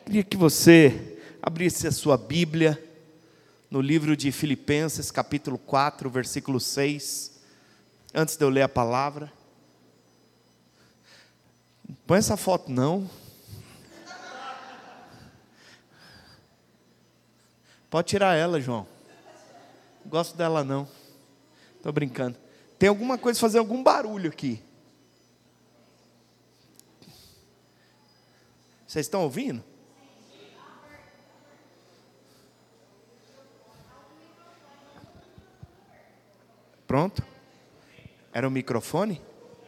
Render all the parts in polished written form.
Queria que você abrisse a sua Bíblia no livro de Filipenses, capítulo 4, versículo 6. Antes de eu ler a palavra. Põe essa foto não. Pode tirar ela, João. Não gosto dela não. Estou brincando. Tem alguma coisa fazendo algum barulho aqui. Vocês estão ouvindo? Pronto? Era o microfone?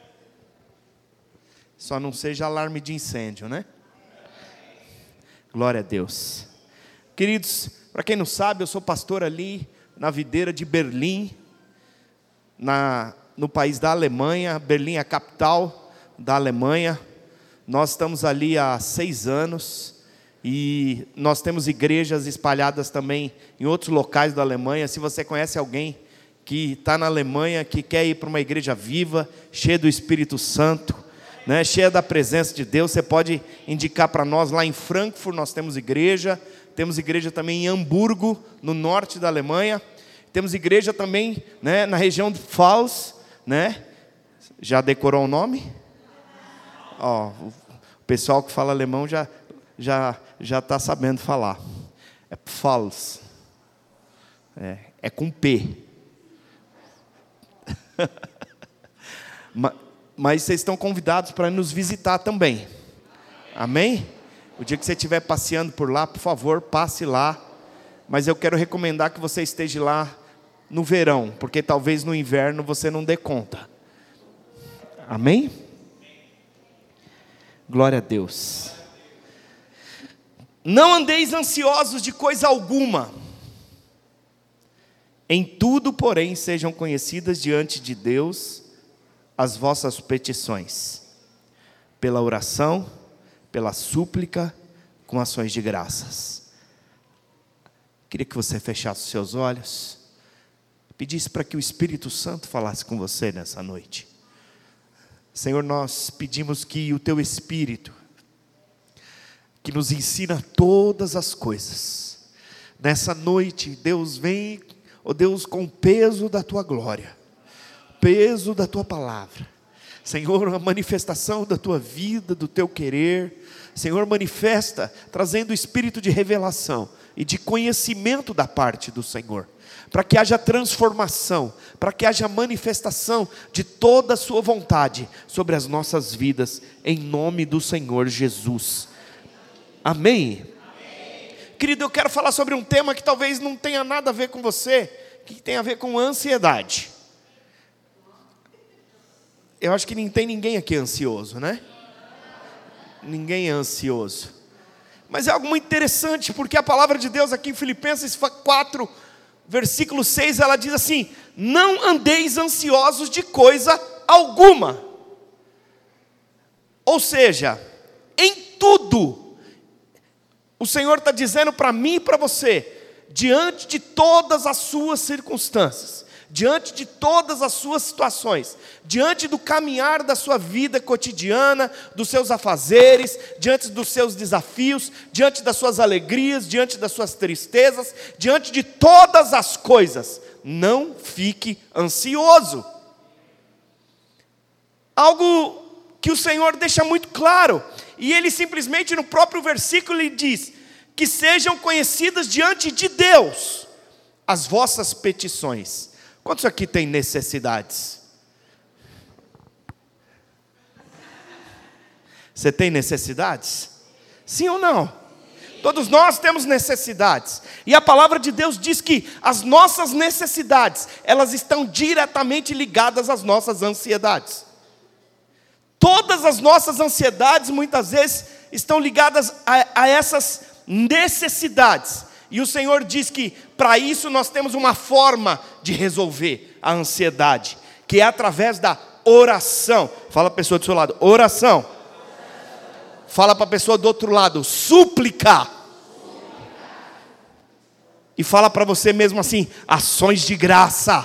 Só não seja alarme de incêndio, né? Glória a Deus. Queridos, para quem não sabe, eu sou pastor ali na videira de Berlim, no país da Alemanha. Berlim é a capital da Alemanha. Nós estamos ali há 6 anos e nós temos igrejas espalhadas também em outros locais da Alemanha. Se você conhece alguém que está na Alemanha, que quer ir para uma igreja viva, cheia do Espírito Santo, né, cheia da presença de Deus, você pode indicar para nós. Lá em Frankfurt nós temos igreja também em Hamburgo, no norte da Alemanha. Temos igreja também, né, na região de Pfalz, né? Já decorou o nome? Ó, o pessoal que fala alemão já está sabendo falar. É Pfalz. É com P. Mas vocês estão convidados para nos visitar também. Amém? O dia que você estiver passeando por lá, por favor, passe lá. Mas eu quero recomendar que você esteja lá no verão, porque talvez no inverno você não dê conta. Amém? Glória a Deus. Não andeis ansiosos de coisa alguma. Em tudo, porém, sejam conhecidas diante de Deus as vossas petições, pela oração, pela súplica, com ações de graças. Queria que você fechasse os seus olhos, pedisse para que o Espírito Santo falasse com você nessa noite. Senhor, nós pedimos que o Teu Espírito, que nos ensina todas as coisas, nessa noite, Deus vem, ó Deus, com o peso da Tua glória, peso da Tua palavra. Senhor, a manifestação da Tua vida, do Teu querer. Senhor, manifesta, trazendo o espírito de revelação e de conhecimento da parte do Senhor, para que haja transformação, para que haja manifestação de toda a sua vontade sobre as nossas vidas, em nome do Senhor Jesus. Amém? Amém. Querido, eu quero falar sobre um tema que talvez não tenha nada a ver com você, que tem a ver com ansiedade. Eu acho que não tem ninguém aqui ansioso, né? Ninguém é ansioso. Mas é algo muito interessante, porque a palavra de Deus aqui em Filipenses 4, versículo 6, ela diz assim: não andeis ansiosos de coisa alguma. Ou seja, em tudo, o Senhor está dizendo para mim e para você, diante de todas as suas circunstâncias, diante de todas as suas situações, diante do caminhar da sua vida cotidiana, dos seus afazeres, diante dos seus desafios, diante das suas alegrias, diante das suas tristezas, diante de todas as coisas, não fique ansioso. Algo que o Senhor deixa muito claro, e Ele simplesmente no próprio versículo Ele diz, que sejam conhecidas diante de Deus as vossas petições. Quantos aqui têm necessidades? Você tem necessidades? Sim ou não? Todos nós temos necessidades. E a palavra de Deus diz que as nossas necessidades, elas estão diretamente ligadas às nossas ansiedades. Todas as nossas ansiedades, muitas vezes, estão ligadas a essas necessidades. E o Senhor diz que para isso nós temos uma forma de resolver a ansiedade, que é através da oração. Fala para a pessoa do seu lado, oração. Fala para a pessoa do outro lado, súplica. E fala para você mesmo assim, ações de graça.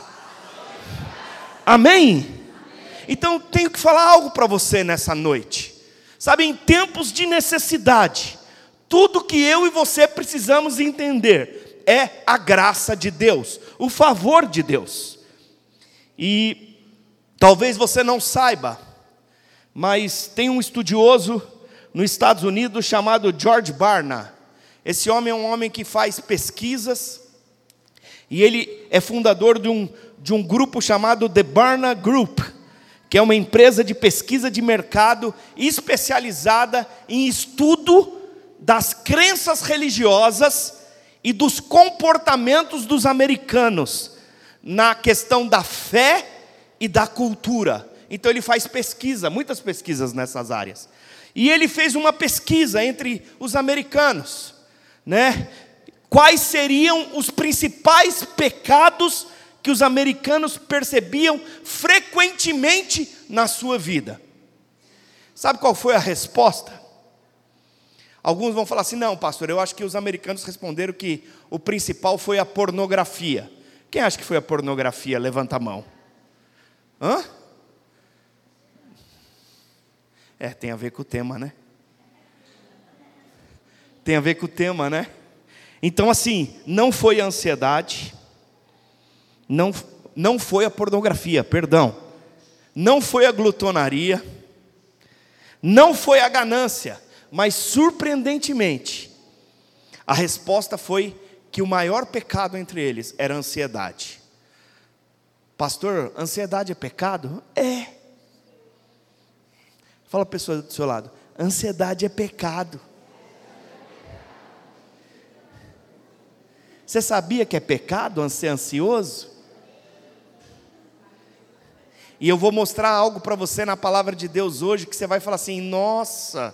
Amém? Então eu tenho que falar algo para você nessa noite. Sabe, em tempos de necessidade, Tudo que eu e você precisamos entender é a graça de Deus, o favor de Deus. E talvez você não saiba, mas tem um estudioso nos Estados Unidos chamado George Barna. Esse homem é um homem que faz pesquisas, e ele é fundador de um grupo chamado The Barna Group, que é uma empresa de pesquisa de mercado especializada em estudo das crenças religiosas e dos comportamentos dos americanos na questão da fé e da cultura. Então ele faz pesquisa, muitas pesquisas nessas áreas. E ele fez uma pesquisa entre os americanos, né? Quais seriam os principais pecados que os americanos percebiam frequentemente na sua vida? Sabe qual foi a resposta? Alguns vão falar assim: não, pastor, eu acho que os americanos responderam que o principal foi a pornografia. Quem acha que foi a pornografia? Levanta a mão. Hã? Tem a ver com o tema, né? Tem a ver com o tema, né? Então, assim, não foi a ansiedade, não foi a pornografia, perdão, não foi a glutonaria, não foi a ganância, mas surpreendentemente, a resposta foi que o maior pecado entre eles era a ansiedade. Pastor, ansiedade é pecado? É. Fala para a pessoa do seu lado: ansiedade é pecado. Você sabia que é pecado ser ansioso? E eu vou mostrar algo para você na palavra de Deus hoje, que você vai falar assim: nossa,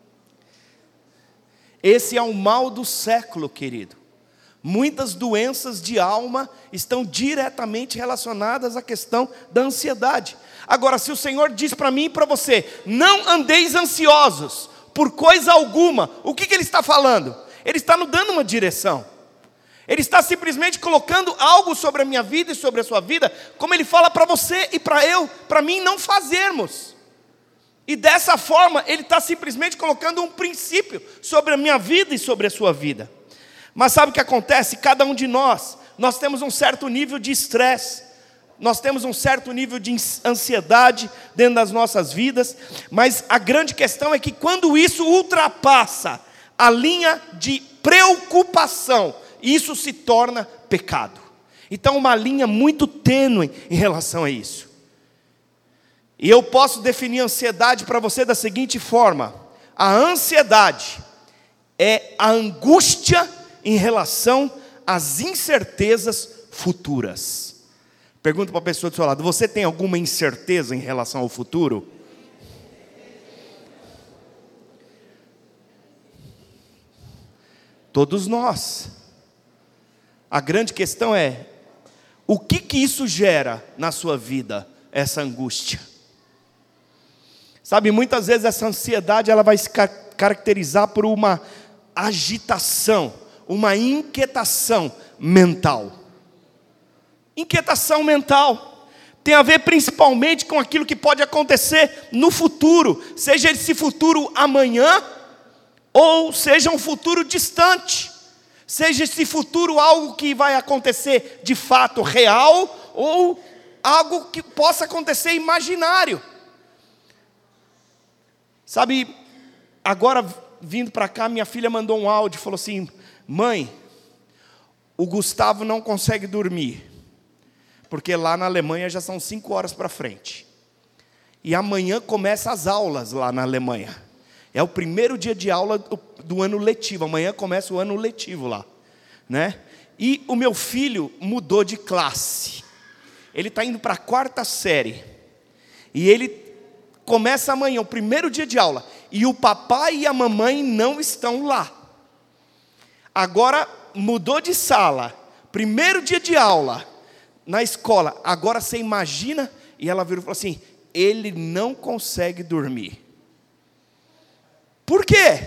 esse é o mal do século, querido. Muitas doenças de alma estão diretamente relacionadas à questão da ansiedade. Agora, se o Senhor diz para mim e para você: não andeis ansiosos por coisa alguma, o que Ele está falando? Ele está nos dando uma direção. Ele está simplesmente colocando algo sobre a minha vida e sobre a sua vida, como Ele fala para você e para mim não fazermos. E dessa forma, Ele está simplesmente colocando um princípio sobre a minha vida e sobre a sua vida. Mas sabe o que acontece? Cada um de nós temos um certo nível de estresse, nós temos um certo nível de ansiedade dentro das nossas vidas, mas a grande questão é que quando isso ultrapassa a linha de preocupação, isso se torna pecado. Então, uma linha muito tênue em relação a isso. E eu posso definir a ansiedade para você da seguinte forma: a ansiedade é a angústia em relação às incertezas futuras. Pergunta para a pessoa do seu lado: você tem alguma incerteza em relação ao futuro? Todos nós. A grande questão é: o que isso gera na sua vida, essa angústia? Sabe, muitas vezes essa ansiedade ela vai se caracterizar por uma agitação, uma inquietação mental. Inquietação mental tem a ver principalmente com aquilo que pode acontecer no futuro, seja esse futuro amanhã, ou seja um futuro distante. Seja esse futuro algo que vai acontecer de fato real, ou algo que possa acontecer imaginário. Sabe, agora vindo para cá, minha filha mandou um áudio, falou assim: mãe, o Gustavo não consegue dormir, porque lá na Alemanha já são 5 horas para frente. E amanhã começam as aulas lá na Alemanha. É o primeiro dia de aula do ano letivo. Amanhã começa o ano letivo lá, né? E o meu filho mudou de classe. Ele está indo para a 4ª série. E ele começa amanhã, o primeiro dia de aula. E o papai e a mamãe não estão lá. Agora mudou de sala. Primeiro dia de aula na escola. Agora você imagina. E ela virou e falou assim: ele não consegue dormir. Por quê?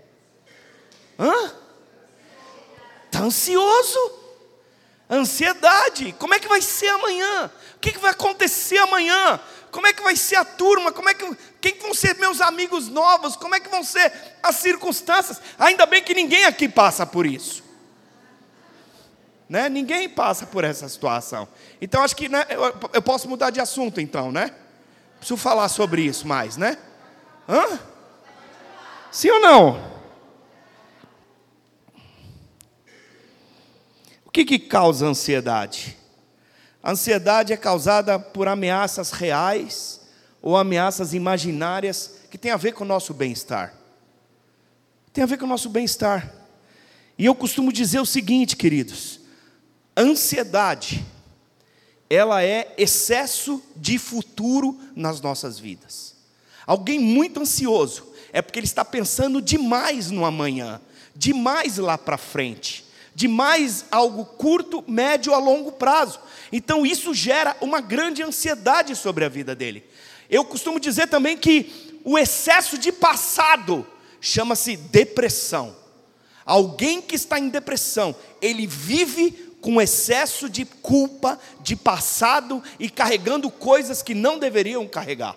Está ansioso. Ansiedade. Como é que vai ser amanhã? O que vai acontecer amanhã? Como é que vai ser a turma? Quem vão ser meus amigos novos? Como é que vão ser as circunstâncias? Ainda bem que ninguém aqui passa por isso. Né? Ninguém passa por essa situação. Então acho que, né, eu posso mudar de assunto então, né? Preciso falar sobre isso mais, né? Hã? Sim ou não? O que causa ansiedade? A ansiedade é causada por ameaças reais ou ameaças imaginárias que tem a ver com o nosso bem-estar. Tem a ver com o nosso bem-estar. E eu costumo dizer o seguinte, queridos: ansiedade, ela é excesso de futuro nas nossas vidas. Alguém muito ansioso é porque ele está pensando demais no amanhã, demais lá para frente, demais algo curto, médio a longo prazo. Então isso gera uma grande ansiedade sobre a vida dele. Eu costumo dizer também que o excesso de passado chama-se depressão. Alguém que está em depressão, ele vive com excesso de culpa, de passado e carregando coisas que não deveriam carregar.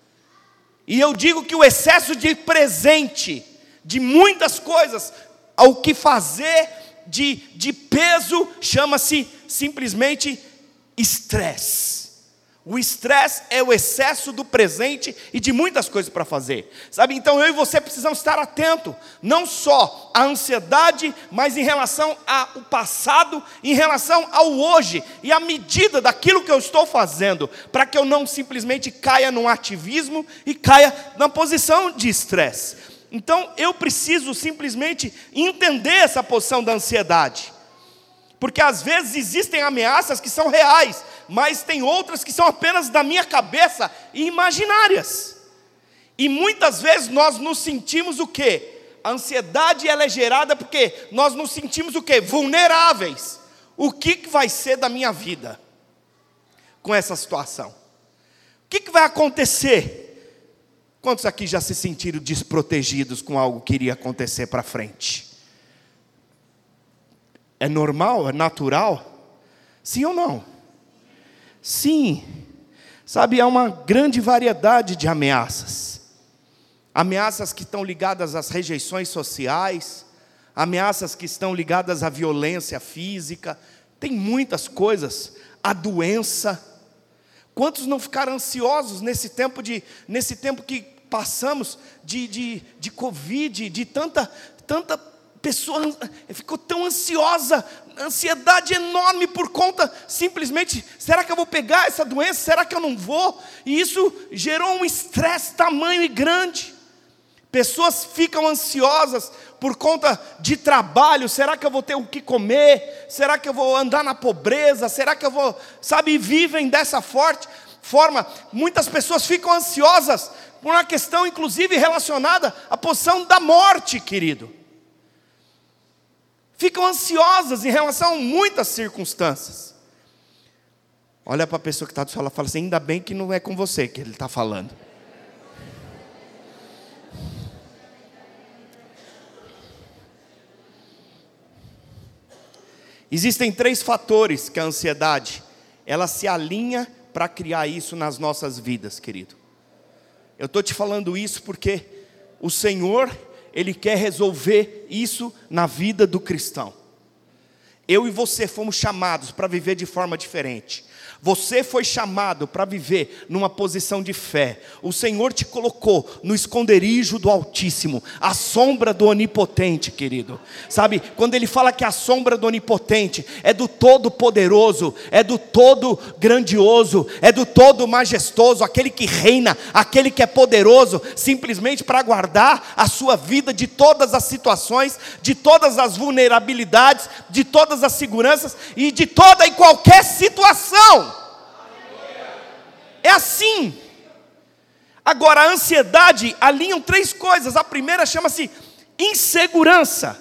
E eu digo que o excesso de presente, de muitas coisas, ao que fazer de peso, chama-se simplesmente estresse. O estresse é o excesso do presente e de muitas coisas para fazer, sabe? Então eu e você precisamos estar atentos, não só à ansiedade, mas em relação ao passado, em relação ao hoje, e à medida daquilo que eu estou fazendo, para que eu não simplesmente caia num ativismo e caia na posição de estresse. Então eu preciso simplesmente entender essa posição da ansiedade. Porque às vezes existem ameaças que são reais, mas tem outras que são apenas da minha cabeça e imaginárias. E muitas vezes nós nos sentimos o quê? A ansiedade ela é gerada porque nós nos sentimos o quê? Vulneráveis. O que vai ser da minha vida com essa situação? O que vai acontecer? Quantos aqui já se sentiram desprotegidos com algo que iria acontecer para frente? É normal? É natural? Sim ou não? Sim. Sabe, há uma grande variedade de ameaças. Ameaças que estão ligadas às rejeições sociais, ameaças que estão ligadas à violência física, tem muitas coisas, a doença. Quantos não ficaram ansiosos nesse tempo que passamos de Covid, de tanta pessoa ficou tão ansiosa, ansiedade enorme por conta simplesmente, será que eu vou pegar essa doença? Será que eu não vou? E isso gerou um estresse tamanho e grande. Pessoas ficam ansiosas por conta de trabalho, será que eu vou ter o que comer? Será que eu vou andar na pobreza? Será que eu vou, sabe, vivem dessa forma. Muitas pessoas ficam ansiosas por uma questão inclusive relacionada à posição da morte, querido. Ficam ansiosas em relação a muitas circunstâncias. Olha para a pessoa que está do seu lado e fala assim: ainda bem que não é com você que ele está falando. Existem 3 fatores que a ansiedade, ela se alinha para criar isso nas nossas vidas, querido. Eu estou te falando isso porque o Senhor, Ele quer resolver isso na vida do cristão. Eu e você fomos chamados para viver de forma diferente. Você foi chamado para viver numa posição de fé. O Senhor te colocou no esconderijo do Altíssimo, a sombra do Onipotente, querido. Sabe, quando Ele fala que a sombra do Onipotente é do Todo-Poderoso, é do Todo-Grandioso, é do Todo-Majestoso, aquele que reina, aquele que é poderoso, simplesmente para guardar a sua vida de todas as situações, de todas as vulnerabilidades, de todas as seguranças e de toda e qualquer situação. É assim. Agora, a ansiedade alinham 3 coisas. A primeira chama-se insegurança.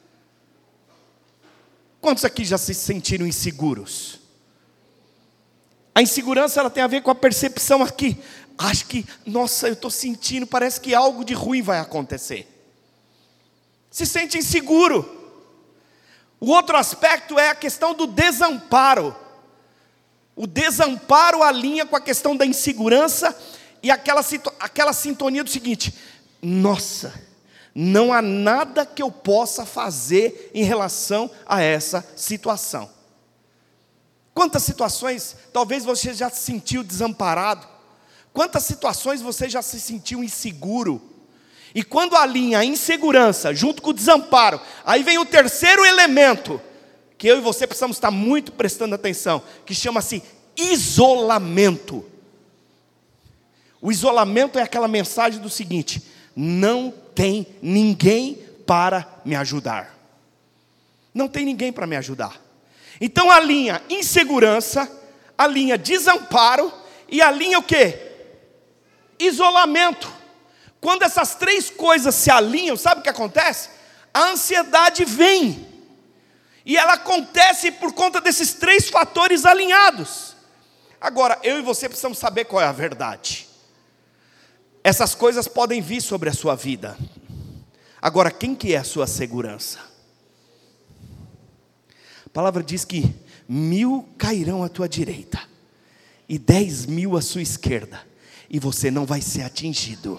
Quantos aqui já se sentiram inseguros? A insegurança ela tem a ver com a percepção aqui. Acho que, nossa, eu estou sentindo, parece que algo de ruim vai acontecer. Se sente inseguro. O outro aspecto é a questão do desamparo. O desamparo alinha com a questão da insegurança e aquela sintonia do seguinte: nossa, não há nada que eu possa fazer em relação a essa situação. Quantas situações talvez você já se sentiu desamparado? Quantas situações você já se sentiu inseguro? E quando alinha a insegurança junto com o desamparo, aí vem o terceiro elemento, que eu e você precisamos estar muito prestando atenção, que chama-se isolamento. O isolamento é aquela mensagem do seguinte: não tem ninguém para me ajudar. Não tem ninguém para me ajudar. Então alinha insegurança, alinha desamparo e alinha o quê? Isolamento. Quando essas três coisas se alinham, sabe o que acontece? A ansiedade vem. E ela acontece por conta desses três fatores alinhados. Agora, eu e você precisamos saber qual é a verdade. Essas coisas podem vir sobre a sua vida. Agora, quem que é a sua segurança? A palavra diz que 1000 cairão à tua direita e 10.000 à sua esquerda, e você não vai ser atingido.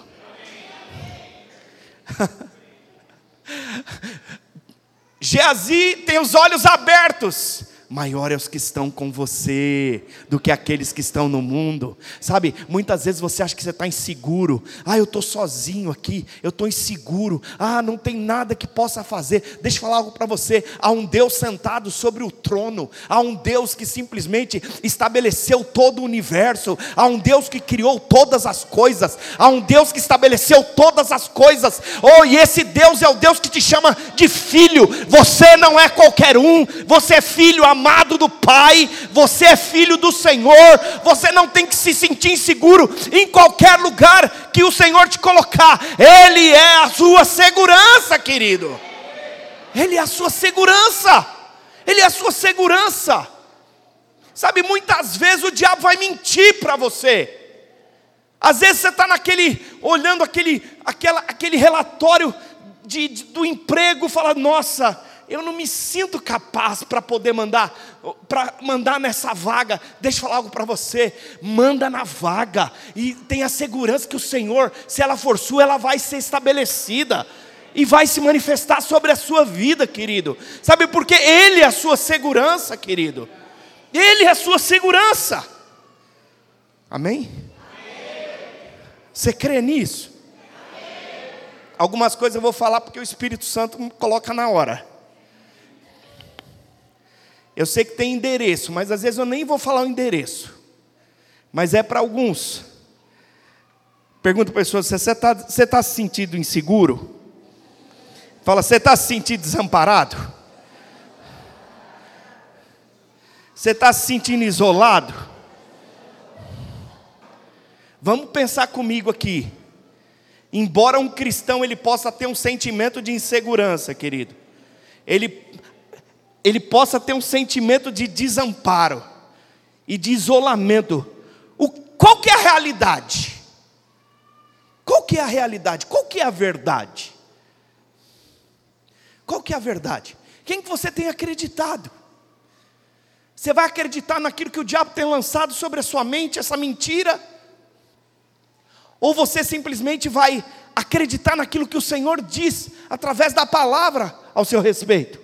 Geazi tem os olhos abertos. Maior é os que estão com você do que aqueles que estão no mundo. Sabe, muitas vezes você acha que você está inseguro. Eu estou sozinho aqui, eu estou inseguro. Não tem nada que possa fazer. Deixa eu falar algo para você. Há um Deus sentado sobre o trono. Há um Deus que simplesmente estabeleceu todo o universo. Há um Deus que criou todas as coisas. Há um Deus que estabeleceu todas as coisas. E esse Deus é o Deus que te chama de filho. Você não é qualquer um. Você é filho amado do Pai, você é filho do Senhor. Você não tem que se sentir inseguro em qualquer lugar que o Senhor te colocar. Ele é a sua segurança, querido. Ele é a sua segurança. Ele é a sua segurança. Sabe, muitas vezes o diabo vai mentir para você. Às vezes você está olhando aquele relatório do emprego, fala: nossa, eu não me sinto capaz para poder mandar nessa vaga. Deixa eu falar algo para você: manda na vaga e tenha segurança que o Senhor, se ela for sua, ela vai ser estabelecida e vai se manifestar sobre a sua vida, querido. Sabe por quê? Ele é a sua segurança, querido. Ele é a sua segurança. Amém? Você crê nisso? Algumas coisas eu vou falar porque o Espírito Santo me coloca na hora. Eu sei que tem endereço, mas às vezes eu nem vou falar o endereço. Mas é para alguns. Pergunta para a pessoa: você está se sentindo inseguro? Fala: você está se sentindo desamparado? Você está se sentindo isolado? Vamos pensar comigo aqui. Embora um cristão ele possa ter um sentimento de insegurança, querido, ele possa ter um sentimento de desamparo e de isolamento. Qual que é a realidade? Qual que é a realidade? Qual que é a verdade? Qual que é a verdade? Quem que você tem acreditado? Você vai acreditar naquilo que o diabo tem lançado sobre a sua mente, essa mentira? Ou você simplesmente vai acreditar naquilo que o Senhor diz através da palavra ao seu respeito?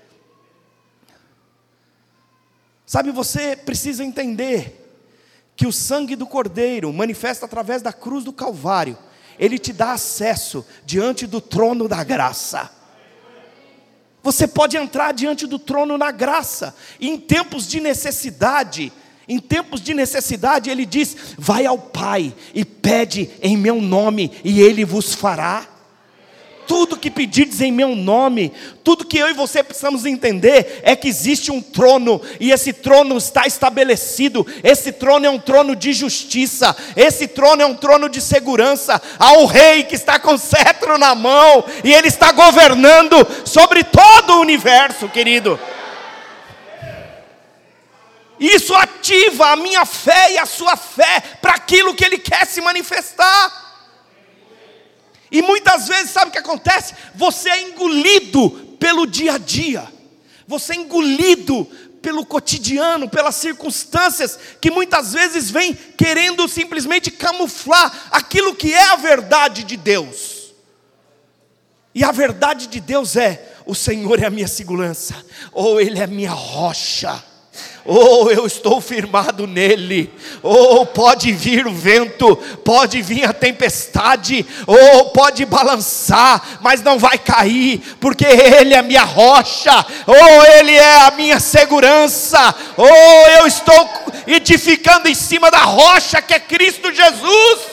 Sabe, você precisa entender que o sangue do Cordeiro, manifesta através da cruz do Calvário, ele te dá acesso diante do trono da graça. Você pode entrar diante do trono na graça. E em tempos de necessidade, ele diz: vai ao Pai e pede em meu nome e Ele vos fará. Tudo que pedirdes em meu nome, tudo que eu e você precisamos entender é que existe um trono, e esse trono está estabelecido. Esse trono é um trono de justiça, esse trono é um trono de segurança. Há um rei que está com cetro na mão, e ele está governando sobre todo o universo, querido. Isso ativa a minha fé e a sua fé para aquilo que ele quer se manifestar. E muitas vezes, sabe o que acontece? Você é engolido pelo dia a dia. Você é engolido pelo cotidiano, pelas circunstâncias que muitas vezes vêm querendo simplesmente camuflar aquilo que é a verdade de Deus. E a verdade de Deus é: o Senhor é a minha segurança, ou Ele é a minha rocha, ou eu estou firmado nele, ou pode vir o vento, pode vir a tempestade, ou pode balançar, mas não vai cair, porque Ele é a minha rocha, ou Ele é a minha segurança, ou eu estou edificando em cima da rocha que é Cristo Jesus.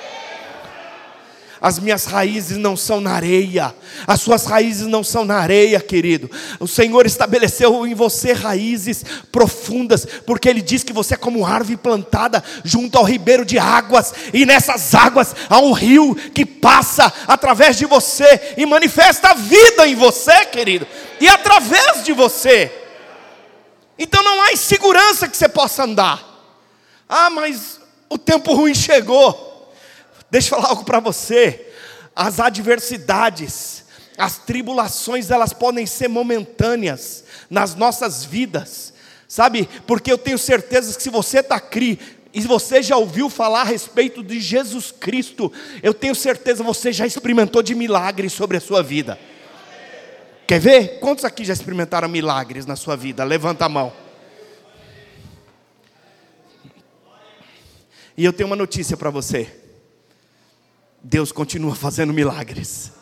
As minhas raízes não são na areia, as suas raízes não são na areia, querido. O Senhor estabeleceu em você raízes profundas, porque Ele diz que você é como árvore plantada junto ao ribeiro de águas, e nessas águas há um rio que passa através de você e manifesta a vida em você, querido, e através de você. Então não há insegurança que você possa andar. Ah, mas o tempo ruim chegou. Deixa eu falar algo para você. As adversidades, as tribulações, elas podem ser momentâneas nas nossas vidas, sabe? Porque eu tenho certeza que se você está aqui e você já ouviu falar a respeito de Jesus Cristo, eu tenho certeza que você já experimentou de milagres sobre a sua vida. Quer ver? Quantos aqui já experimentaram milagres na sua vida? Levanta a mão. E eu tenho uma notícia para você. Deus continua fazendo milagres.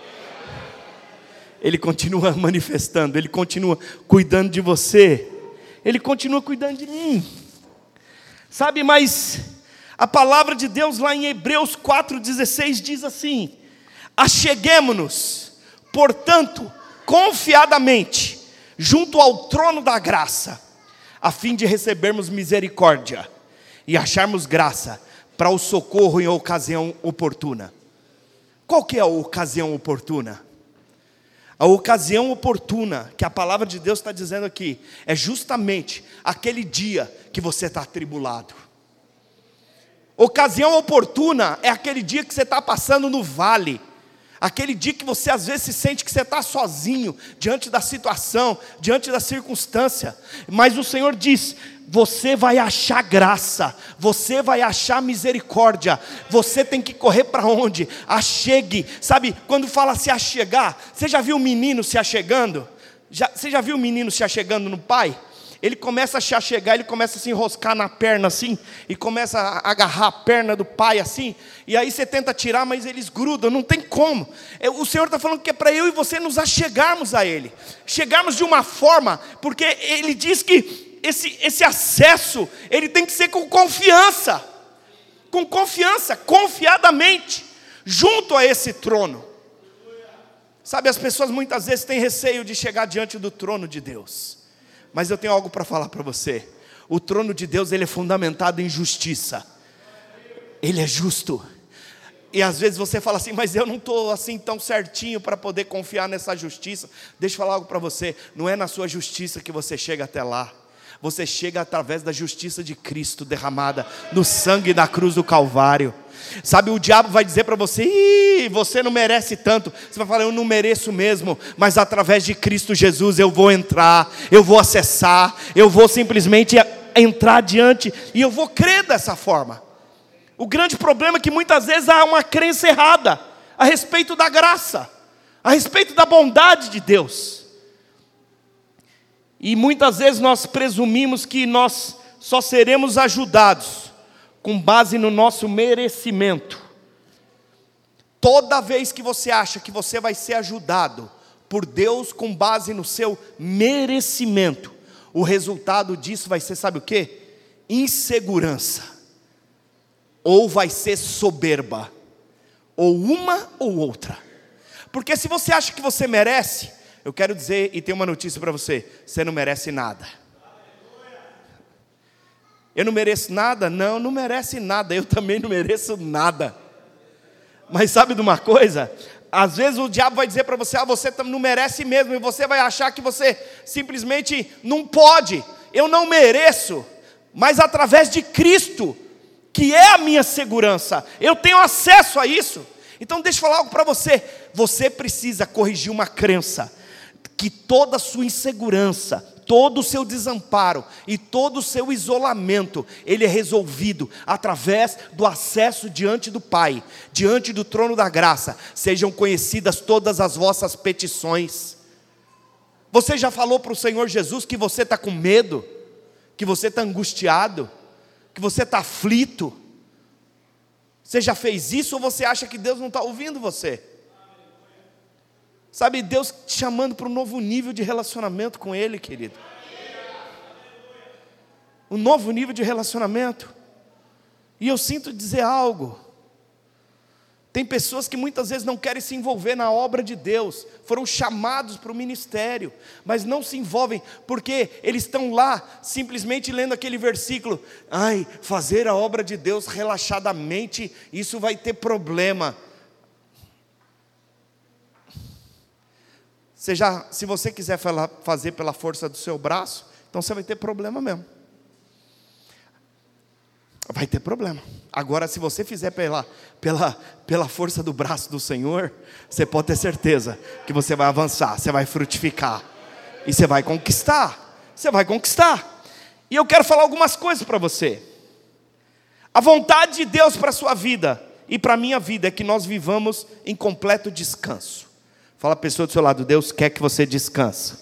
Ele continua manifestando, Ele continua cuidando de você, Ele continua cuidando de mim. Sabe, mas a palavra de Deus lá em Hebreus 4,16 diz assim: acheguemo-nos, portanto, confiadamente, junto ao trono da graça, a fim de recebermos misericórdia e acharmos graça para o socorro em ocasião oportuna. Qual que é a ocasião oportuna? A ocasião oportuna, que a palavra de Deus está dizendo aqui, é justamente aquele dia que você está atribulado. Ocasião oportuna é aquele dia que você está passando no vale, aquele dia que você às vezes se sente que você está sozinho, diante da situação, diante da circunstância, mas o Senhor diz: você vai achar graça, você vai achar misericórdia. Você tem que correr para onde? Achegue. Sabe, quando fala se achegar, você já viu um menino se achegando? Você já viu um menino se achegando no pai? Ele começa a se achegar, ele começa a se enroscar na perna assim, e começa a agarrar a perna do pai assim, e aí você tenta tirar, mas eles grudam, não tem como. O Senhor está falando que é para eu e você nos achegarmos a Ele, chegarmos de uma forma, porque Ele diz que esse acesso, ele tem que ser com confiança, confiadamente, junto a esse trono. Sabe, as pessoas muitas vezes têm receio de chegar diante do trono de Deus, mas eu tenho algo para falar para você. O trono de Deus, ele é fundamentado em justiça, Ele é justo. E às vezes você fala assim: mas eu não estou assim tão certinho para poder confiar nessa justiça. Deixa eu falar algo para você. Não é na sua justiça que você chega até lá. Você chega através da justiça de Cristo derramada no sangue da cruz do Calvário. Sabe, o diabo vai dizer para você: ih, você não merece tanto. Você vai falar: eu não mereço mesmo, mas através de Cristo Jesus eu vou entrar, eu vou acessar, eu vou simplesmente entrar adiante, e eu vou crer dessa forma. O grande problema é que muitas vezes há uma crença errada a respeito da graça, a respeito da bondade de Deus. E muitas vezes nós presumimos que nós só seremos ajudados com base no nosso merecimento. Toda vez que você acha que você vai ser ajudado por Deus com base no seu merecimento, o resultado disso vai ser, sabe o quê? Insegurança. Ou vai ser soberba. Ou uma ou outra. Porque se você acha que você merece, eu quero dizer e tenho uma notícia para você: você não merece nada. Eu não mereço nada? Não, não merece nada. Eu também não mereço nada. Mas sabe de uma coisa? Às vezes o diabo vai dizer para você: você não merece mesmo. E você vai achar que você simplesmente não pode. Eu não mereço. Mas através de Cristo, que é a minha segurança, eu tenho acesso a isso. Então deixa eu falar algo para você. Você precisa corrigir uma crença. que toda a sua insegurança, todo o seu desamparo e todo o seu isolamento, ele é resolvido através do acesso diante do Pai, diante do trono da graça. Sejam conhecidas todas as vossas petições. Você já falou para o Senhor Jesus que você está com medo, que você está angustiado, que você está aflito? Você já fez isso ou você acha que Deus não está ouvindo você? Sabe, Deus te chamando para um novo nível de relacionamento com Ele, querido. Um novo nível de relacionamento. E eu sinto dizer algo. Tem pessoas que muitas vezes não querem se envolver na obra de Deus, foram chamados para o ministério, mas não se envolvem, porque eles estão lá, simplesmente lendo aquele versículo: ai, fazer a obra de Deus relaxadamente, isso vai ter problema. Se você quiser fazer pela força do seu braço, então você vai ter problema mesmo. Vai ter problema. Agora, se você fizer pela força do braço do Senhor, você pode ter certeza que você vai avançar, você vai frutificar, e você vai conquistar. Você vai conquistar. E eu quero falar algumas coisas para você. A vontade de Deus para a sua vida e para a minha vida é que nós vivamos em completo descanso. Fala a pessoa do seu lado: Deus quer que você descanse.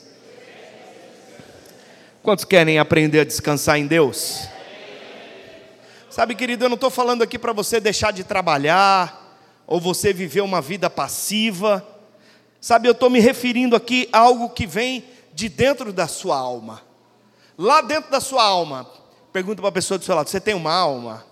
Quantos querem aprender a descansar em Deus? Sabe, querido, eu não estou falando aqui para você deixar de trabalhar, ou você viver uma vida passiva. Sabe, eu estou me referindo aqui a algo que vem de dentro da sua alma. Lá dentro da sua alma. Pergunta para a pessoa do seu lado: você tem uma alma?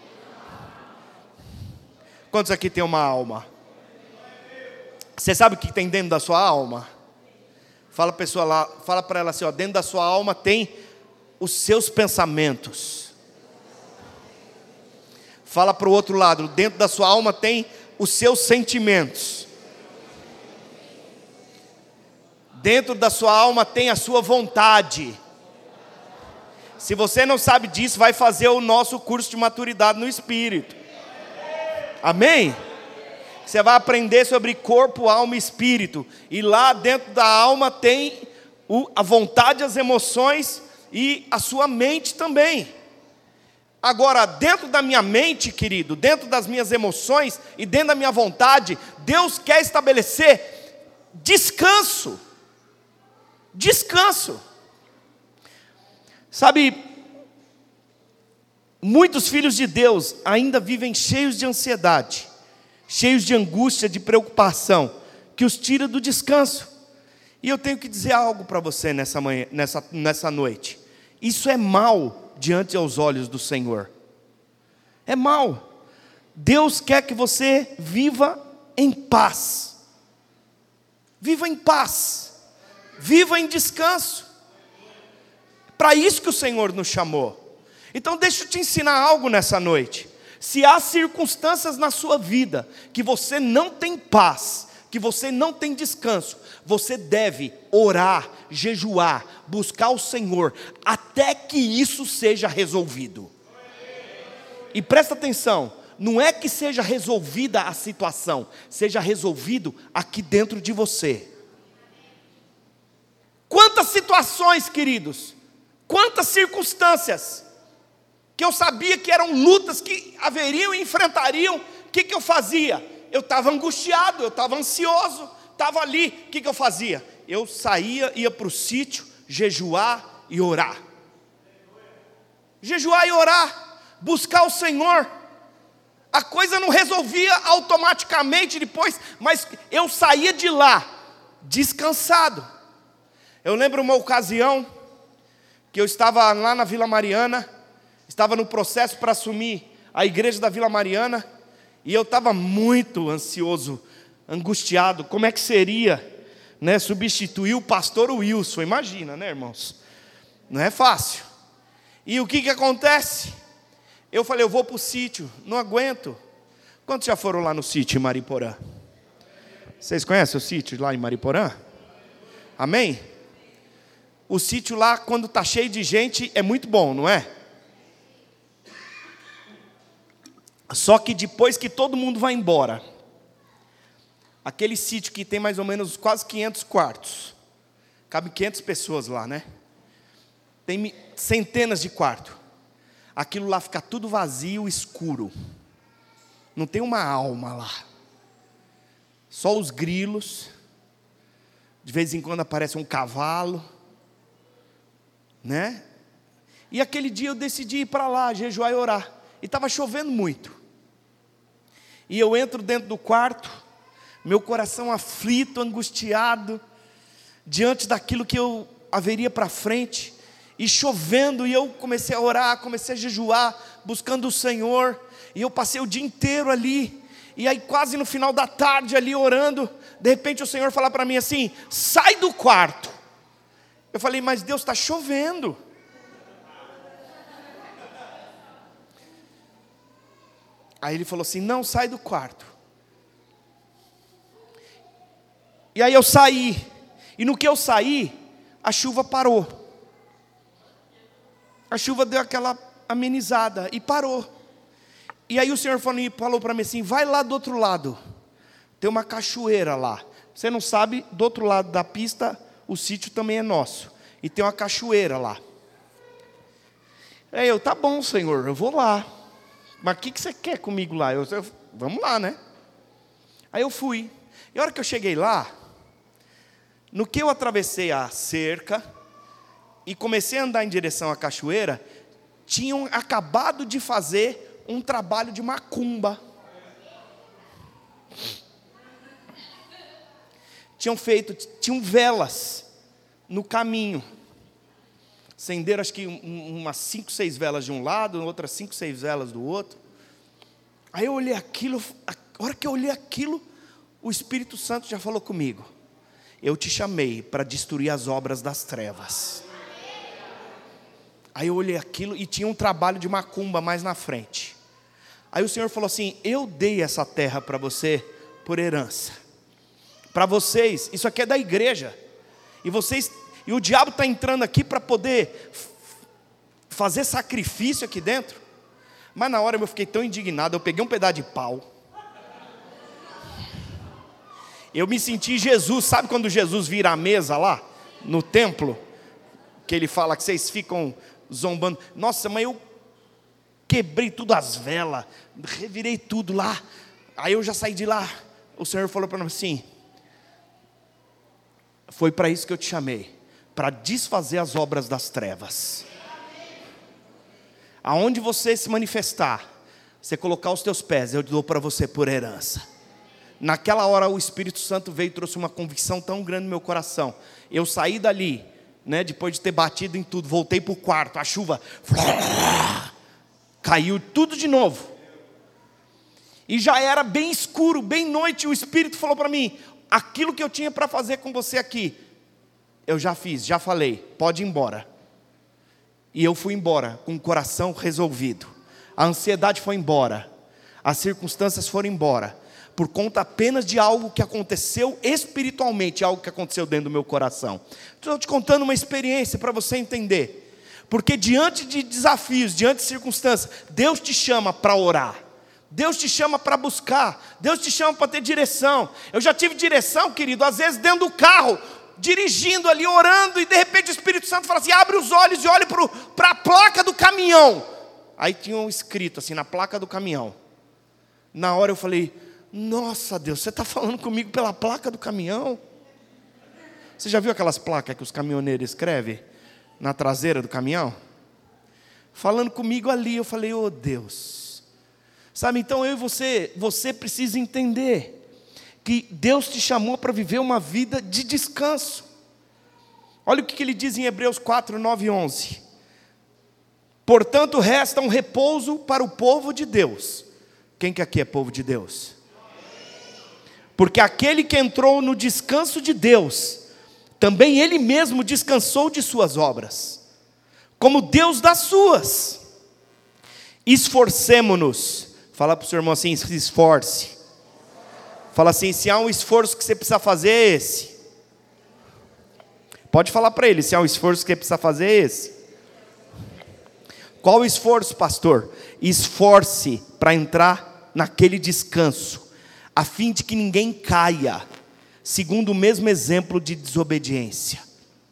Quantos aqui tem uma alma? Você sabe o que tem dentro da sua alma? Fala para ela assim, ó: dentro da sua alma tem os seus pensamentos. Fala para o outro lado: dentro da sua alma tem os seus sentimentos. Dentro da sua alma tem a sua vontade. Se você não sabe disso, vai fazer o nosso curso de maturidade no Espírito. Amém? Você vai aprender sobre corpo, alma e espírito. E lá dentro da alma tem a vontade, as emoções e a sua mente também. Agora, dentro da minha mente, querido, dentro das minhas emoções e dentro da minha vontade, Deus quer estabelecer descanso. Descanso. Sabe, muitos filhos de Deus ainda vivem cheios de ansiedade, cheios de angústia, de preocupação, que os tira do descanso. E eu tenho que dizer algo para você nessa noite. Isso é mal diante aos olhos do Senhor. É mal. Deus quer que você viva em paz. Viva em paz. Viva em descanso. Para isso que o Senhor nos chamou. Então deixa eu te ensinar algo nessa noite. Se há circunstâncias na sua vida que você não tem paz, que você não tem descanso, você deve orar, jejuar, buscar o Senhor, até que isso seja resolvido. E presta atenção, não é que seja resolvida a situação, seja resolvido aqui dentro de você. Quantas situações, queridos, quantas circunstâncias, que eu sabia que eram lutas que haveriam e enfrentariam, o que eu fazia? Eu estava angustiado, eu estava ansioso, estava ali, o que eu fazia? Eu saía, ia para o sítio, jejuar e orar. Jejuar e orar, buscar o Senhor. A coisa não resolvia automaticamente depois, mas eu saía de lá, descansado. Eu lembro uma ocasião, que eu estava lá na Vila Mariana, estava no processo para assumir a igreja da Vila Mariana, e eu estava muito ansioso, angustiado. Como é que seria, né, substituir o pastor Wilson? Imagina, né, irmãos? Não é fácil. E o que acontece? Eu falei, eu vou para o sítio, não aguento. Quantos já foram lá no sítio em Mariporã? Vocês conhecem o sítio lá em Mariporã? Amém? O sítio lá, quando está cheio de gente, é muito bom, não é? Só que depois que todo mundo vai embora, aquele sítio que tem mais ou menos quase 500 quartos, Cabe 500 pessoas lá, né? Tem centenas de quartos. Aquilo lá fica tudo vazio, escuro. Não tem uma alma lá. Só os grilos. De vez em quando aparece um cavalo, né? E aquele dia eu decidi ir para lá, jejuar e orar. E estava chovendo muito. E eu entro dentro do quarto, meu coração aflito, angustiado, diante daquilo que eu haveria para frente, e chovendo, e eu comecei a orar, comecei a jejuar, buscando o Senhor, e eu passei o dia inteiro ali, e aí quase no final da tarde ali orando, de repente o Senhor fala para mim assim: sai do quarto. Eu falei: mas Deus, está chovendo. Aí ele falou assim: não, sai do quarto. E aí eu saí, e no que eu saí, a chuva parou. A chuva deu aquela amenizada e parou. E aí o Senhor falou para mim assim: vai lá do outro lado, tem uma cachoeira lá. Você não sabe, do outro lado da pista, o sítio também é nosso, e tem uma cachoeira lá. Aí eu: tá bom, Senhor, eu vou lá. Mas o que você quer comigo lá? Vamos lá, né? Aí eu fui. E a hora que eu cheguei lá, no que eu atravessei a cerca e comecei a andar em direção à cachoeira, tinham acabado de fazer um trabalho de macumba. Tinham velas no caminho. Acenderam acho que umas 5, 6 velas de um lado, outras 5, 6 velas do outro. Aí eu olhei aquilo, a hora que eu olhei aquilo, o Espírito Santo já falou comigo: eu te chamei para destruir as obras das trevas. Aí eu olhei aquilo e tinha um trabalho de macumba mais na frente. Aí o Senhor falou assim: eu dei essa terra para você por herança. Para vocês, isso aqui é da igreja. E o diabo está entrando aqui para poder fazer sacrifício aqui dentro. Mas na hora eu fiquei tão indignado, eu peguei um pedaço de pau. Eu me senti Jesus. Sabe quando Jesus vira a mesa lá no templo? Que ele fala que vocês ficam zombando. Nossa, mas eu quebrei tudo as velas, revirei tudo lá. Aí eu já saí de lá. O Senhor falou para mim assim: foi para isso que eu te chamei, para desfazer as obras das trevas. Aonde você se manifestar, você colocar os teus pés, eu dou para você por herança. Naquela hora o Espírito Santo veio e trouxe uma convicção tão grande no meu coração. Eu saí dali, né, depois de ter batido em tudo, voltei para o quarto, a chuva caiu tudo de novo. E já era bem escuro, bem noite, e o Espírito falou para mim: aquilo que eu tinha para fazer com você aqui, eu já fiz, já falei, pode ir embora. E eu fui embora com o coração resolvido. A ansiedade foi embora, as circunstâncias foram embora, por conta apenas de algo que aconteceu espiritualmente, algo que aconteceu dentro do meu coração. Estou te contando uma experiência para você entender. Porque diante de desafios, diante de circunstâncias, Deus te chama para orar, Deus te chama para buscar, Deus te chama para ter direção. Eu já tive direção, querido, às vezes dentro do carro, dirigindo ali, orando, e de repente o Espírito Santo fala assim: abre os olhos e olhe para a placa do caminhão. Aí tinha um escrito assim na placa do caminhão. Na hora eu falei: nossa Deus, você está falando comigo pela placa do caminhão? Você já viu aquelas placas que os caminhoneiros escrevem na traseira do caminhão? Falando comigo ali, eu falei: oh Deus. Sabe, então eu e você precisa entender que Deus te chamou para viver uma vida de descanso. Olha o que ele diz em Hebreus 4, 9 e 11. Portanto resta um repouso para o povo de Deus. Quem que aqui é povo de Deus? Porque aquele que entrou no descanso de Deus, também ele mesmo descansou de suas obras, como Deus das suas. Esforcemo-nos. Fala para o seu irmão assim: se esforce. Fala assim: se há um esforço que você precisa fazer, é esse. Pode falar para ele: se há um esforço que você precisa fazer, é esse. Qual o esforço, pastor? Esforce para entrar naquele descanso, a fim de que ninguém caia, segundo o mesmo exemplo de desobediência.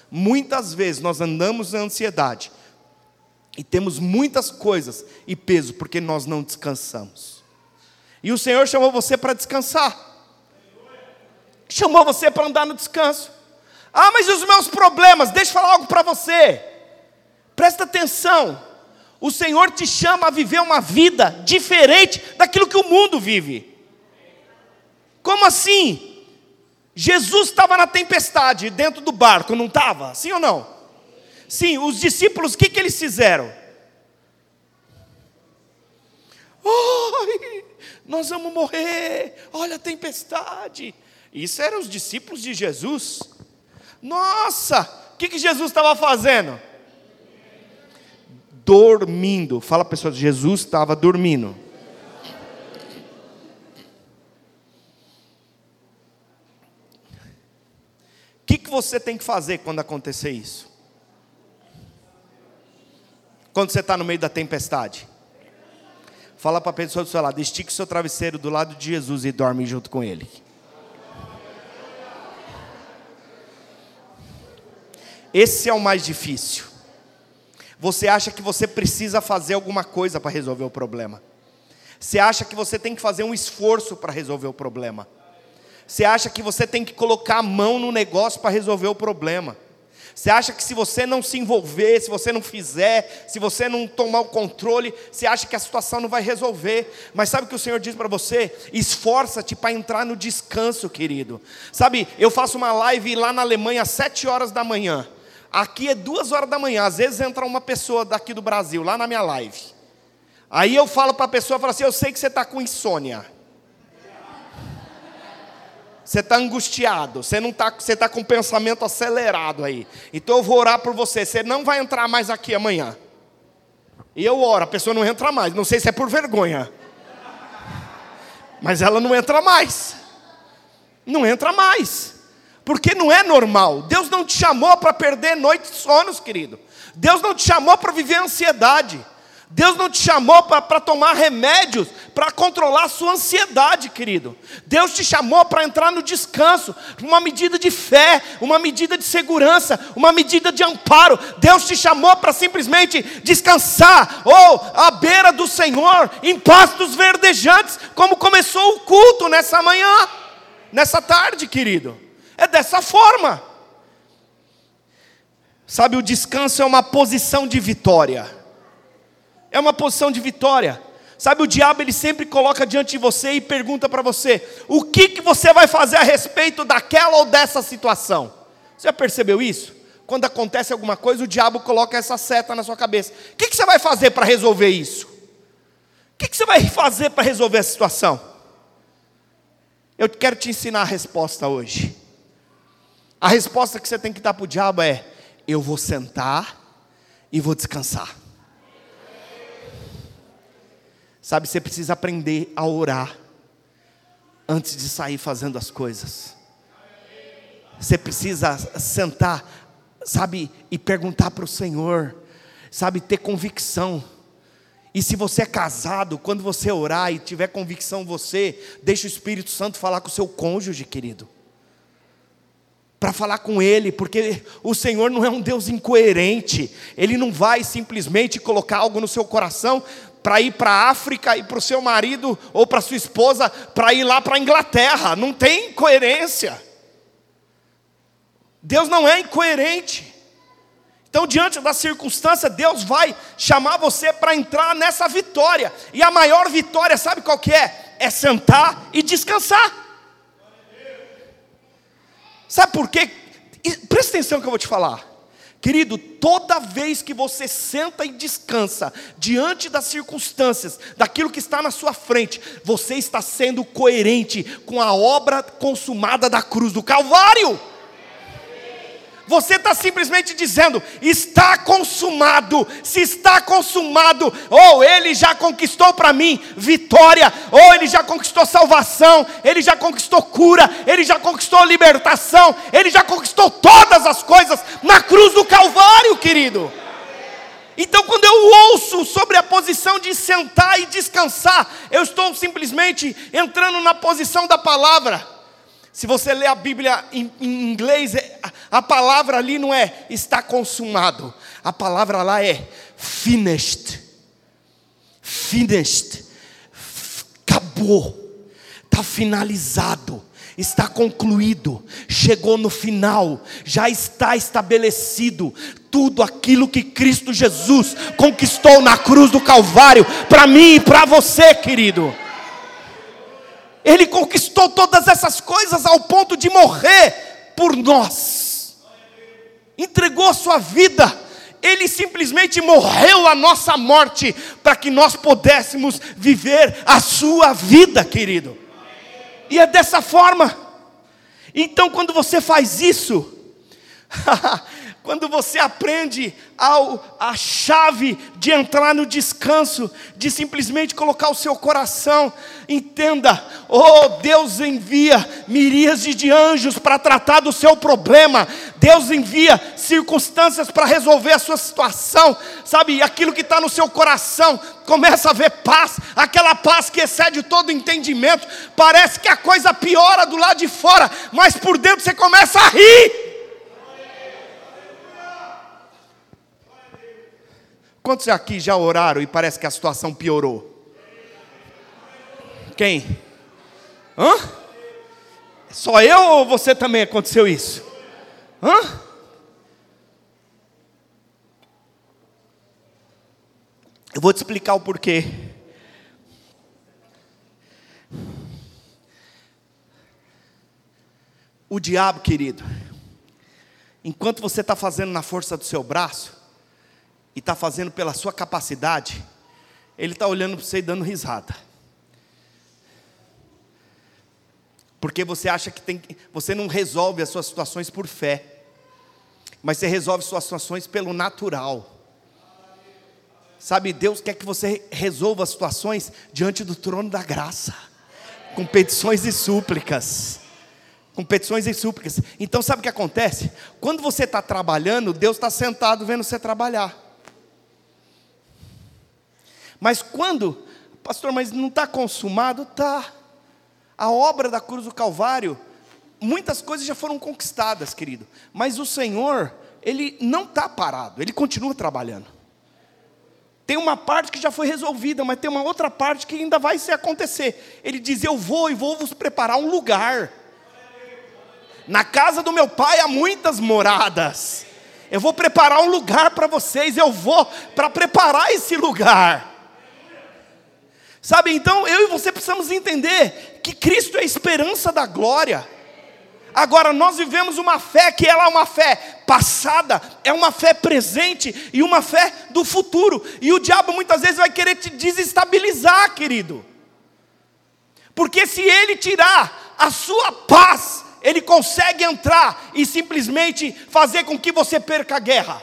Muitas vezes nós andamos na ansiedade e temos muitas coisas e peso porque nós não descansamos. E o Senhor chamou você para descansar. Chamou você para andar no descanso. Ah, mas e os meus problemas? Deixa eu falar algo para você. Presta atenção. O Senhor te chama a viver uma vida diferente daquilo que o mundo vive. Como assim? Jesus estava na tempestade dentro do barco, não estava? Sim ou não? Sim, os discípulos, o que eles fizeram? Ai, nós vamos morrer, olha a tempestade. Isso eram os discípulos de Jesus. Nossa, o que Jesus estava fazendo? Dormindo. Fala para a pessoa, Jesus estava dormindo. O que você tem que fazer quando acontecer isso? Quando você está no meio da tempestade? Fala para a pessoa do seu lado, estique o seu travesseiro do lado de Jesus e dorme junto com Ele. Esse é o mais difícil. Você acha que você precisa fazer alguma coisa para resolver o problema. Você acha que você tem que fazer um esforço para resolver o problema. Você acha que você tem que colocar a mão no negócio para resolver o problema. Você acha que se você não se envolver, se você não fizer, se você não tomar o controle, você acha que a situação não vai resolver. Mas sabe o que o Senhor diz para você? Esforça-te para entrar no descanso, querido. Sabe, eu faço uma live lá na Alemanha às 7 horas da manhã. Aqui é 2 horas da manhã. Às vezes entra uma pessoa daqui do Brasil, lá na minha live. Aí eu falo para a pessoa, eu falo assim, eu sei que você está com insônia. Você está angustiado, você está com o pensamento acelerado aí. Então eu vou orar por você. Você não vai entrar mais aqui amanhã. E eu oro, a pessoa não entra mais. Não sei se é por vergonha. Mas ela não entra mais. Não entra mais. Porque não é normal. Deus não te chamou para perder noites de sonos, querido. Deus não te chamou para viver ansiedade. Deus não te chamou para tomar remédios para controlar a sua ansiedade, querido. Deus te chamou para entrar no descanso, uma medida de fé, uma medida de segurança, uma medida de amparo. Deus te chamou para simplesmente descansar, ou à beira do Senhor, em pastos verdejantes, como começou o culto nessa manhã, nessa tarde, querido. É dessa forma. Sabe, o descanso é uma posição de vitória. É uma posição de vitória. Sabe, o diabo ele sempre coloca diante de você e pergunta para você: o que você vai fazer a respeito daquela ou dessa situação? Você já percebeu isso? Quando acontece alguma coisa, o diabo coloca essa seta na sua cabeça. O que você vai fazer para resolver isso? O que você vai fazer para resolver essa situação? Eu quero te ensinar a resposta hoje. A resposta que você tem que dar para o diabo é: eu vou sentar e vou descansar. Sabe, você precisa aprender a orar antes de sair fazendo as coisas. Você precisa sentar, sabe, e perguntar para o Senhor, sabe, ter convicção. E se você é casado, quando você orar e tiver convicção, você deixa o Espírito Santo falar com o seu cônjuge, querido. Para falar com ele, porque o Senhor não é um Deus incoerente. Ele não vai simplesmente colocar algo no seu coração para ir para a África e para o seu marido ou para a sua esposa para ir lá para a Inglaterra. Não tem coerência. Deus não é incoerente. Então, diante da circunstância, Deus vai chamar você para entrar nessa vitória. E a maior vitória, sabe qual que é? É sentar e descansar. Sabe por quê? Presta atenção que eu vou te falar. Querido, toda vez que você senta e descansa diante das circunstâncias, daquilo que está na sua frente, você está sendo coerente com a obra consumada da cruz do Calvário. Você está simplesmente dizendo: está consumado. Se está consumado, ou Ele já conquistou para mim vitória, ou Ele já conquistou salvação, Ele já conquistou cura, Ele já conquistou libertação, Ele já conquistou todas as coisas na cruz do Calvário, querido. Então, quando eu ouço sobre a posição de sentar e descansar, eu estou simplesmente entrando na posição da palavra. Se você ler a Bíblia em inglês, A palavra ali não é está consumado. A palavra lá é finished. Finished. Acabou. Está finalizado. Está concluído. Chegou no final. Já está estabelecido. Tudo aquilo que Cristo Jesus conquistou na cruz do Calvário. Para mim e para você, querido. Ele conquistou todas essas coisas ao ponto de morrer por nós. Entregou a sua vida. Ele simplesmente morreu a nossa morte para que nós pudéssemos viver a sua vida, querido. E é dessa forma. Então, quando você faz isso, quando você aprende a chave de entrar no descanso, de simplesmente colocar o seu coração, entenda, Deus envia miríades de anjos para tratar do seu problema, Deus envia circunstâncias para resolver a sua situação, sabe, aquilo que está no seu coração, começa a ver paz, aquela paz que excede todo entendimento, parece que a coisa piora do lado de fora, mas por dentro você começa a rir. Quantos aqui já oraram e parece que a situação piorou? Quem? Hã? Só eu ou você também aconteceu isso? Hã? Eu vou te explicar o porquê. O diabo, querido, enquanto você está fazendo na força do seu braço, e está fazendo pela sua capacidade, ele está olhando para você e dando risada. Porque você acha que você não resolve as suas situações por fé, mas você resolve suas situações pelo natural. Sabe, Deus quer que você resolva as situações diante do trono da graça, com petições e súplicas. Com petições e súplicas. Então sabe o que acontece? Quando você está trabalhando, Deus está sentado vendo você trabalhar. Mas quando, pastor, mas não está consumado? Está. A obra da cruz do Calvário, muitas coisas já foram conquistadas, querido. Mas o Senhor, Ele não está parado, Ele continua trabalhando. Tem uma parte que já foi resolvida, mas tem uma outra parte que ainda vai se acontecer. Ele diz, eu vou e vou vos preparar um lugar. Na casa do meu Pai há muitas moradas. Eu vou preparar um lugar para vocês, eu vou para preparar esse lugar. Sabe, então eu e você precisamos entender que Cristo é a esperança da glória. Agora nós vivemos uma fé que ela é uma fé passada, é uma fé presente e uma fé do futuro. E o diabo muitas vezes vai querer te desestabilizar, querido. Porque se ele tirar a sua paz, ele consegue entrar e simplesmente fazer com que você perca a guerra.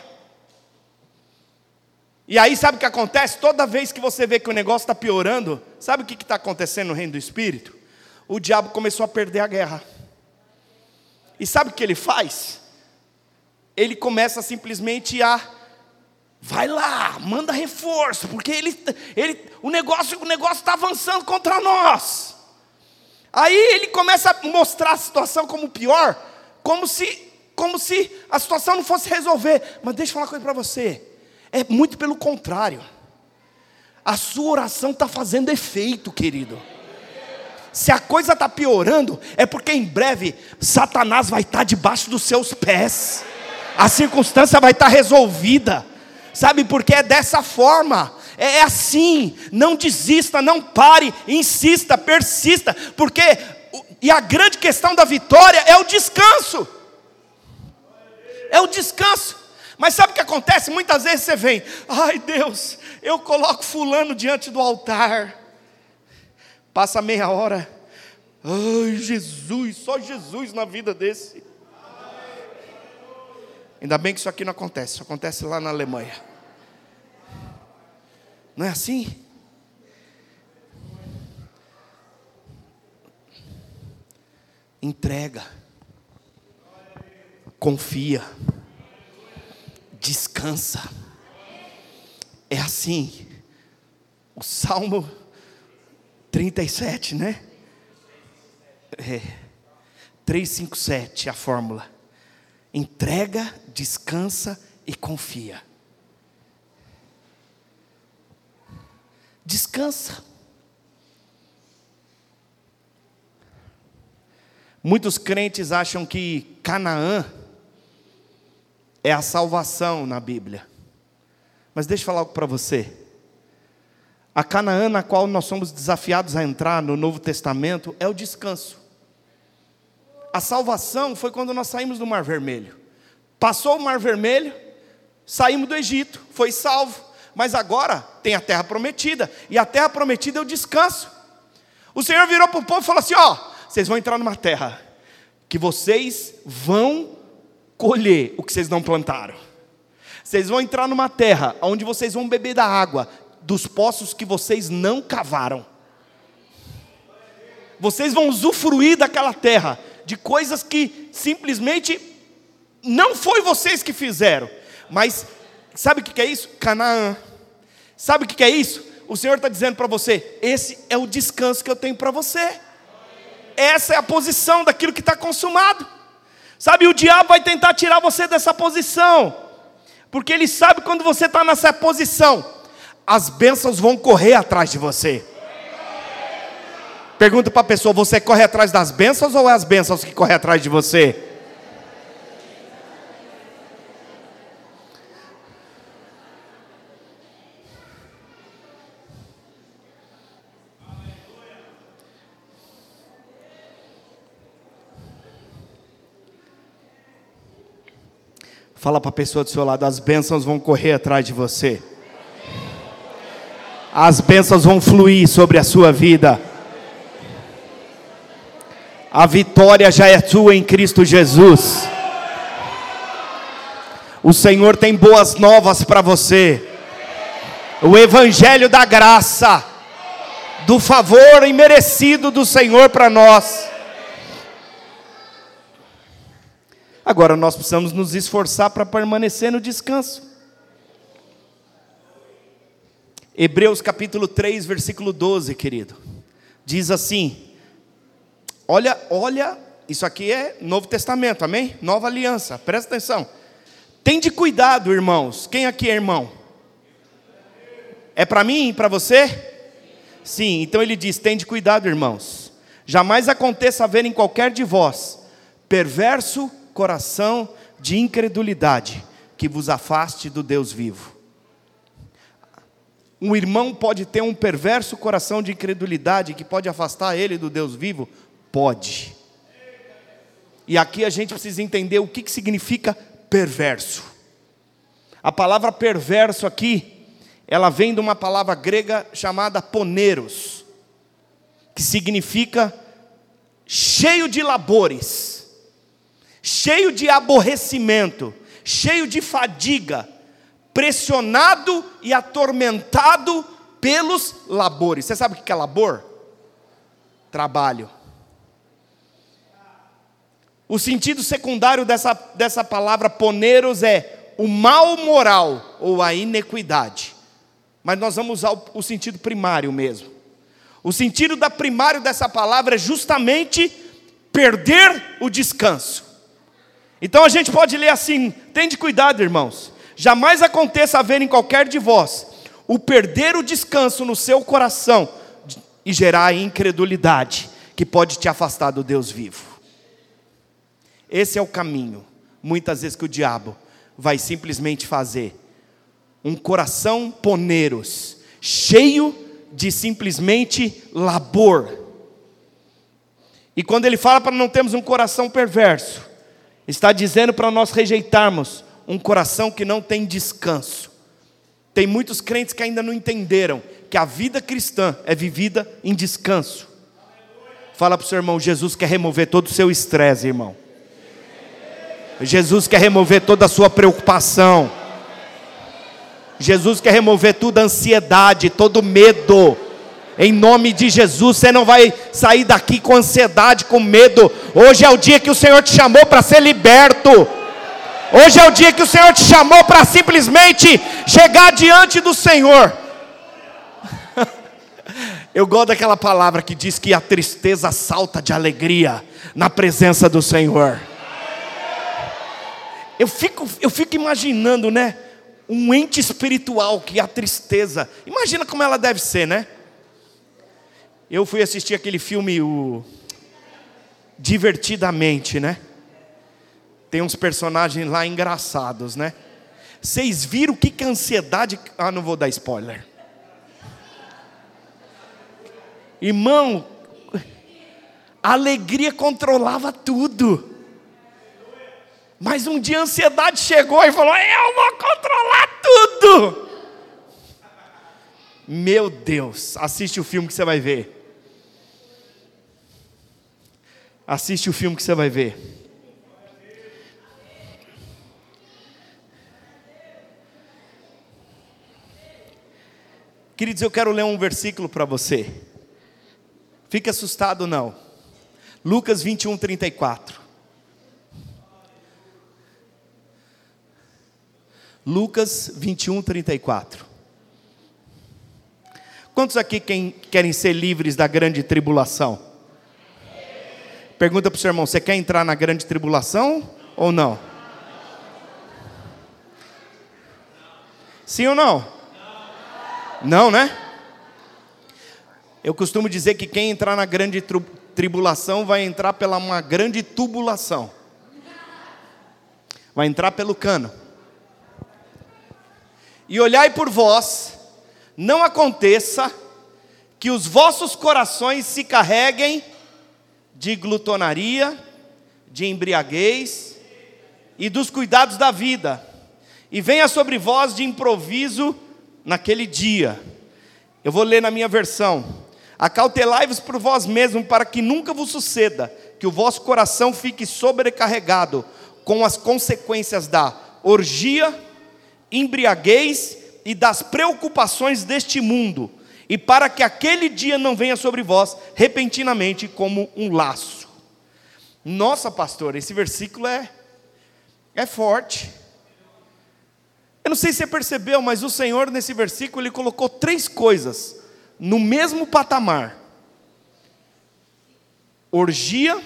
E aí sabe o que acontece? Toda vez que você vê que o negócio está piorando, sabe o que está acontecendo no reino do Espírito? O diabo começou a perder a guerra. E sabe o que ele faz? Ele começa simplesmente vai lá, manda reforço, porque o negócio está avançando contra nós. Aí ele começa a mostrar a situação como pior, como se a situação não fosse resolver. Mas deixa eu falar uma coisa para você. É muito pelo contrário. A sua oração está fazendo efeito, querido. Se a coisa está piorando, é porque em breve Satanás vai estar debaixo dos seus pés. A circunstância vai estar resolvida. Sabe, porque é dessa forma. É assim. Não desista, não pare, insista, persista. Porque a grande questão da vitória é o descanso. É o descanso. Mas sabe o que acontece? Muitas vezes você vem, ai Deus, eu coloco fulano diante do altar, passa meia hora, ai Jesus, só Jesus na vida desse. Ainda bem que isso aqui não acontece, isso acontece lá na Alemanha. Não é assim? Entrega, confia, descansa. É assim. O Salmo 37, né? 357, a fórmula. Entrega, descansa e confia. Descansa. Muitos crentes acham que Canaã é a salvação na Bíblia. Mas deixa eu falar algo para você. A Canaã na qual nós somos desafiados a entrar no Novo Testamento é o descanso. A salvação foi quando nós saímos do Mar Vermelho. Passou o Mar Vermelho, saímos do Egito, foi salvo. Mas agora tem a terra prometida. E a terra prometida é o descanso. O Senhor virou para o povo e falou assim: vocês vão entrar numa terra que vocês vão colher o que vocês não plantaram. Vocês vão entrar numa terra onde vocês vão beber da água dos poços que vocês não cavaram. Vocês vão usufruir daquela terra, de coisas que simplesmente não foi vocês que fizeram. Mas sabe o que é isso? Canaã. Sabe o que é isso? O Senhor está dizendo para você: esse é o descanso que eu tenho para você. Essa é a posição daquilo que está consumado. Sabe, o diabo vai tentar tirar você dessa posição, porque ele sabe quando você está nessa posição, as bênçãos vão correr atrás de você. Pergunta para a pessoa: você corre atrás das bênçãos ou é as bênçãos que correm atrás de você? Fala para a pessoa do seu lado: as bênçãos vão correr atrás de você. As bênçãos vão fluir sobre a sua vida. A vitória já é tua em Cristo Jesus. O Senhor tem boas novas para você. O evangelho da graça, do favor imerecido do Senhor para nós. Agora nós precisamos nos esforçar para permanecer no descanso. Hebreus capítulo 3, versículo 12, querido. Diz assim: olha, isso aqui é Novo Testamento, amém? Nova aliança, presta atenção. Tende cuidado, irmãos. Quem aqui é irmão? É para mim e para você? Sim, então ele diz: tende cuidado, irmãos. Jamais aconteça haver em qualquer de vós perverso coração de incredulidade, que vos afaste do Deus vivo. Um irmão pode ter um perverso coração de incredulidade, que pode afastar ele do Deus vivo? Pode. E aqui a gente precisa entender o que significa perverso. A palavra perverso aqui, ela vem de uma palavra grega chamada poneros, que significa cheio de labores, cheio de aborrecimento, cheio de fadiga, pressionado e atormentado pelos labores. Você sabe o que é labor? Trabalho. O sentido secundário dessa palavra poneros é o mal moral ou a inequidade. Mas nós vamos usar o sentido primário mesmo. O sentido primário dessa palavra é justamente perder o descanso. Então a gente pode ler assim: tende cuidado, irmãos, jamais aconteça haver em qualquer de vós o perder o descanso no seu coração e gerar a incredulidade, que pode te afastar do Deus vivo. Esse é o caminho, muitas vezes, que o diabo vai simplesmente fazer. Um coração poneros, cheio de simplesmente labor. E quando ele fala para não termos um coração perverso, está dizendo para nós rejeitarmos um coração que não tem descanso. Tem muitos crentes que ainda não entenderam que a vida cristã é vivida em descanso. Fala para o seu irmão: Jesus quer remover todo o seu estresse, irmão. Jesus quer remover toda a sua preocupação. Jesus quer remover toda a ansiedade, todo medo. Em nome de Jesus, você não vai sair daqui com ansiedade, com medo. Hoje é o dia que o Senhor te chamou para ser liberto. Hoje é o dia que o Senhor te chamou para simplesmente chegar diante do Senhor. Eu gosto daquela palavra que diz que a tristeza salta de alegria na presença do Senhor. Eu fico imaginando, né? Um ente espiritual que é a tristeza. Imagina como ela deve ser, né? Eu fui assistir aquele filme, Divertidamente, né? Tem uns personagens lá engraçados, né? Vocês viram o que a ansiedade... Ah, não vou dar spoiler. Irmão, a alegria controlava tudo. Mas um dia a ansiedade chegou e falou: eu vou controlar tudo. Meu Deus, assiste o filme que você vai ver. Assiste o filme que você vai ver. Queridos, eu quero ler um versículo para você. Fique assustado não. Lucas 21, 34. Lucas 21, 34. Quantos aqui querem ser livres da grande tribulação? Pergunta para o seu irmão: você quer entrar na grande tribulação ou não? Sim ou não? Não, né? Eu costumo dizer que quem entrar na grande tribulação vai entrar pela uma grande tubulação. Vai entrar pelo cano. E olhai por vós, não aconteça que os vossos corações se carreguem de glutonaria, de embriaguez e dos cuidados da vida, e venha sobre vós de improviso naquele dia. Eu vou ler na minha versão: acautelai-vos por vós mesmos, para que nunca vos suceda que o vosso coração fique sobrecarregado com as consequências da orgia, embriaguez e das preocupações deste mundo, e para que aquele dia não venha sobre vós repentinamente como um laço. Nossa, pastor, esse versículo é forte. Eu não sei se você percebeu, mas o Senhor nesse versículo ele colocou 3 coisas no mesmo patamar: orgia,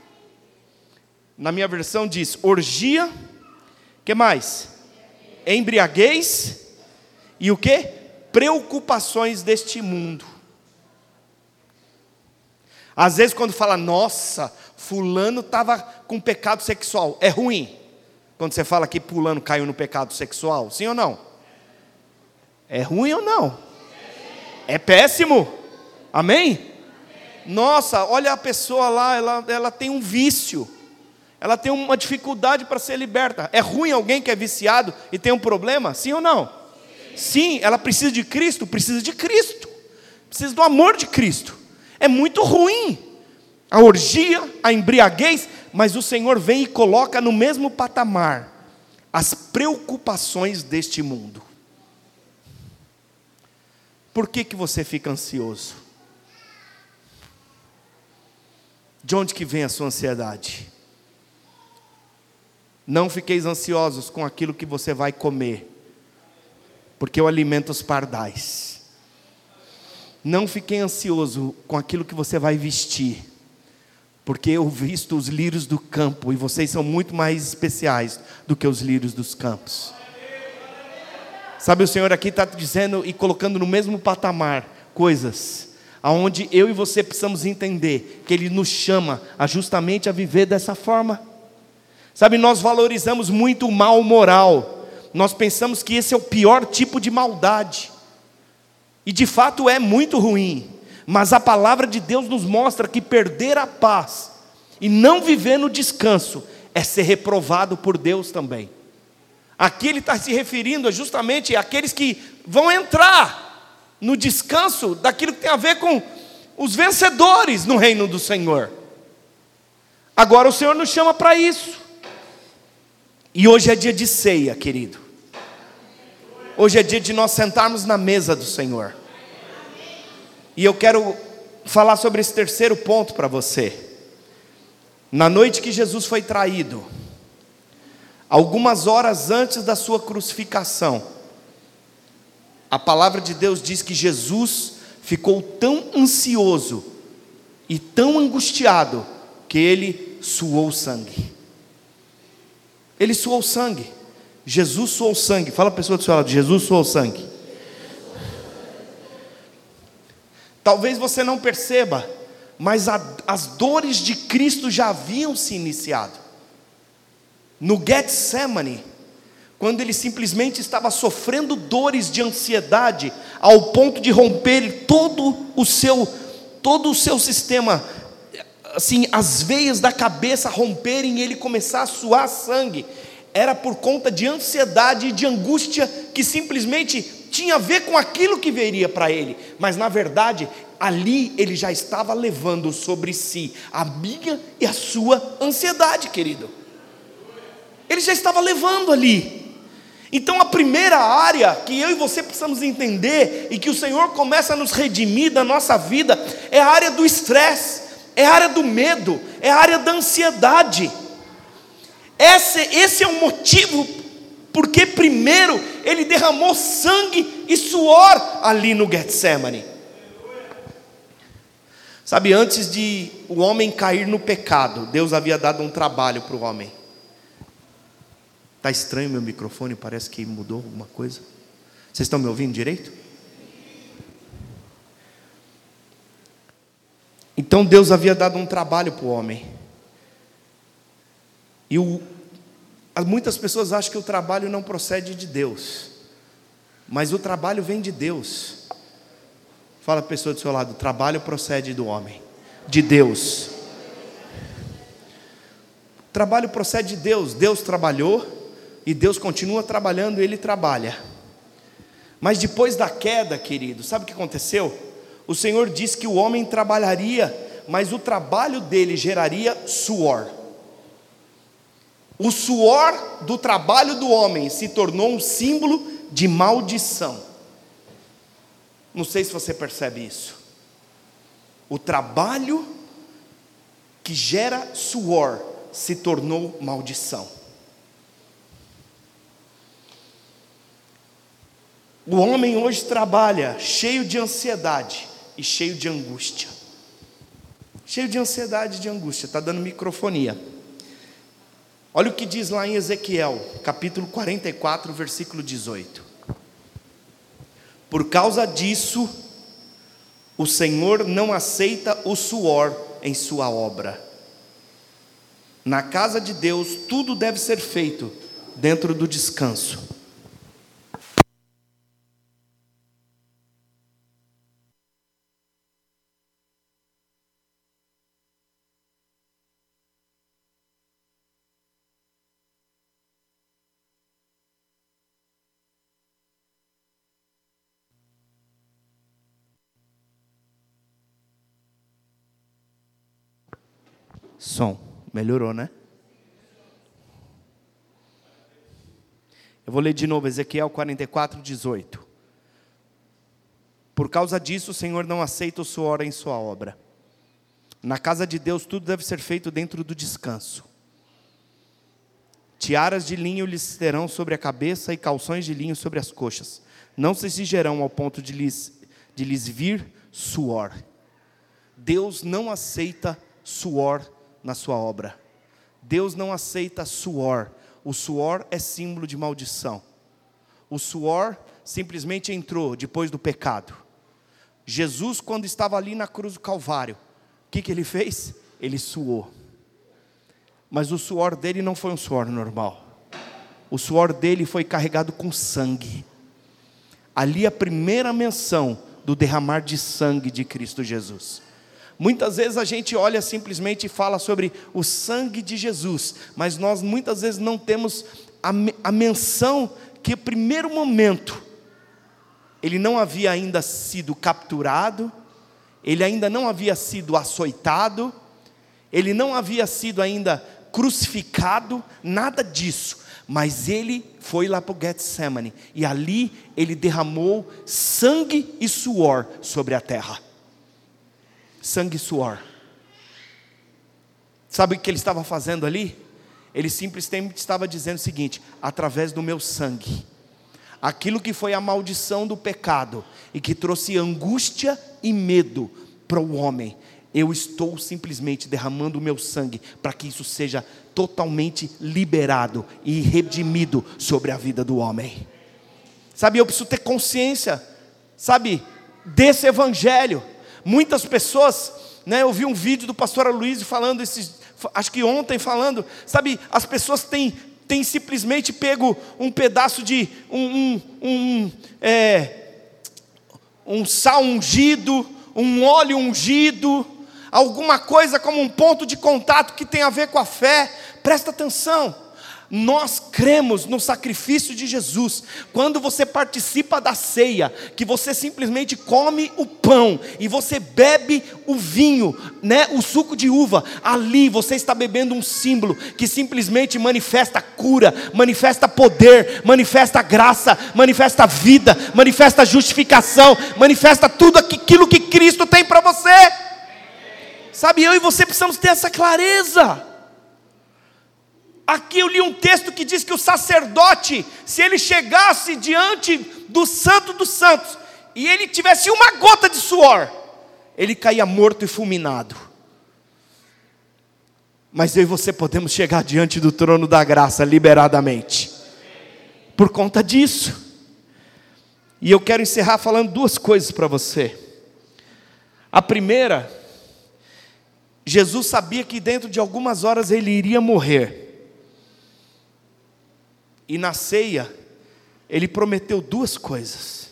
na minha versão diz orgia, que mais? Embriaguez e o que? Preocupações deste mundo. Às vezes quando fala: nossa, fulano estava com pecado sexual, é ruim. Quando você fala que fulano caiu no pecado sexual, sim ou não? É ruim ou não? É péssimo. Amém? Nossa, olha a pessoa lá, ela tem um vício. Ela tem uma dificuldade para ser liberta. É ruim alguém que é viciado e tem um problema? Sim ou não? Sim, ela precisa de Cristo? Precisa de Cristo. Precisa do amor de Cristo. É muito ruim a orgia, a embriaguez, mas o Senhor vem e coloca no mesmo patamar as preocupações deste mundo. Por que você fica ansioso? De onde que vem a sua ansiedade? Não fiqueis ansiosos com aquilo que você vai comer, porque eu alimento os pardais. Não fiquei ansioso com aquilo que você vai vestir, porque eu visto os lírios do campo, e vocês são muito mais especiais do que os lírios dos campos. Sabe, o Senhor aqui está dizendo e colocando no mesmo patamar coisas aonde eu e você precisamos entender que Ele nos chama justamente a viver dessa forma. Sabe, nós valorizamos muito o mal moral. Nós pensamos que esse é o pior tipo de maldade. E de fato é muito ruim. Mas a palavra de Deus nos mostra que perder a paz e não viver no descanso é ser reprovado por Deus também. Aqui ele está se referindo justamente àqueles que vão entrar no descanso daquilo que tem a ver com os vencedores no reino do Senhor. Agora o Senhor nos chama para isso. E hoje é dia de ceia, querido. Hoje é dia de nós sentarmos na mesa do Senhor. E eu quero falar sobre esse terceiro ponto para você. Na noite que Jesus foi traído, algumas horas antes da sua crucificação, a palavra de Deus diz que Jesus ficou tão ansioso e tão angustiado que ele suou sangue. Ele suou sangue. Jesus suou sangue. Fala a pessoa do seu lado: Jesus suou sangue. Talvez você não perceba, mas as dores de Cristo já haviam se iniciado. No Getsemane, quando ele simplesmente estava sofrendo dores de ansiedade, ao ponto de romper todo o seu sistema, assim, as veias da cabeça romperem e ele começar a suar sangue, era por conta de ansiedade e de angústia que simplesmente tinha a ver com aquilo que viria para ele, mas na verdade, ali ele já estava levando sobre si a minha e a sua ansiedade, querido. Ele já estava levando ali. Então a primeira área que eu e você precisamos entender, e que o Senhor começa a nos redimir da nossa vida, é a área do estresse, é a área do medo, é a área da ansiedade. Esse é o motivo porque primeiro ele derramou sangue e suor ali no Getsemane. Sabe, antes de o homem cair no pecado, Deus havia dado um trabalho para o homem. Está estranho meu microfone, parece que mudou alguma coisa. Vocês estão me ouvindo direito? Então Deus havia dado um trabalho para o homem. E muitas pessoas acham que o trabalho não procede de Deus, mas o trabalho vem de Deus. Fala a pessoa do seu lado: o trabalho procede do homem, de Deus. O trabalho procede de Deus. Deus trabalhou e Deus continua trabalhando, Ele trabalha. Mas depois da queda, querido, sabe o que aconteceu? O Senhor disse que o homem trabalharia, mas o trabalho dele geraria suor. O suor do trabalho do homem se tornou um símbolo de maldição. Não sei se você percebe isso. O trabalho que gera suor se tornou maldição. O homem hoje trabalha cheio de ansiedade e cheio de angústia. Cheio de ansiedade e de angústia. Está dando microfonia. Olha o que diz lá em Ezequiel, capítulo 44, versículo 18. Por causa disso, o Senhor não aceita o suor em sua obra. Na casa de Deus, tudo deve ser feito dentro do descanso. Som, melhorou, né? Eu vou ler de novo, Ezequiel 44, 18. Por causa disso, o Senhor não aceita o suor em sua obra. Na casa de Deus, tudo deve ser feito dentro do descanso. Tiaras de linho lhes terão sobre a cabeça e calções de linho sobre as coxas. Não se exigirão ao ponto de lhes vir suor. Deus não aceita suor na sua obra. Deus não aceita suor. O suor é símbolo de maldição. O suor simplesmente entrou depois do pecado. Jesus, quando estava ali na cruz do Calvário, o que ele fez? Ele suou. Mas o suor dele não foi um suor normal. O suor dele foi carregado com sangue. Ali a primeira menção do derramar de sangue de Cristo Jesus. Muitas vezes a gente olha simplesmente e fala sobre o sangue de Jesus, mas nós muitas vezes não temos a menção que no primeiro momento, ele não havia ainda sido capturado, ele ainda não havia sido açoitado, ele não havia sido ainda crucificado, nada disso, mas ele foi lá para o Getsemane, e ali ele derramou sangue e suor sobre a terra. Sangue e suor. Sabe o que ele estava fazendo ali? Ele simplesmente estava dizendo o seguinte: através do meu sangue, aquilo que foi a maldição do pecado, e que trouxe angústia e medo para o homem, eu estou simplesmente derramando o meu sangue para que isso seja totalmente liberado e redimido sobre a vida do homem. Sabe, eu preciso ter consciência, sabe, desse evangelho. Muitas pessoas, né, eu vi um vídeo do pastor Aloysio falando, acho que ontem falando, sabe, as pessoas têm simplesmente pego um pedaço de um sal ungido, um óleo ungido, alguma coisa como um ponto de contato que tem a ver com a fé. Presta atenção, nós cremos no sacrifício de Jesus. Quando você participa da ceia, que você simplesmente come o pão e você bebe o vinho, né, o suco de uva, ali você está bebendo um símbolo que simplesmente manifesta cura, manifesta poder, manifesta graça, manifesta vida, manifesta justificação, manifesta tudo aquilo que Cristo tem para você. Sabe, eu e você precisamos ter essa clareza. Aqui eu li um texto que diz que o sacerdote, se ele chegasse diante do Santo dos Santos, e ele tivesse uma gota de suor, ele caía morto e fulminado. Mas eu e você podemos chegar diante do trono da graça liberadamente, por conta disso. E eu quero encerrar falando duas coisas para você. A primeira, Jesus sabia que dentro de algumas horas ele iria morrer. E na ceia, ele prometeu duas coisas.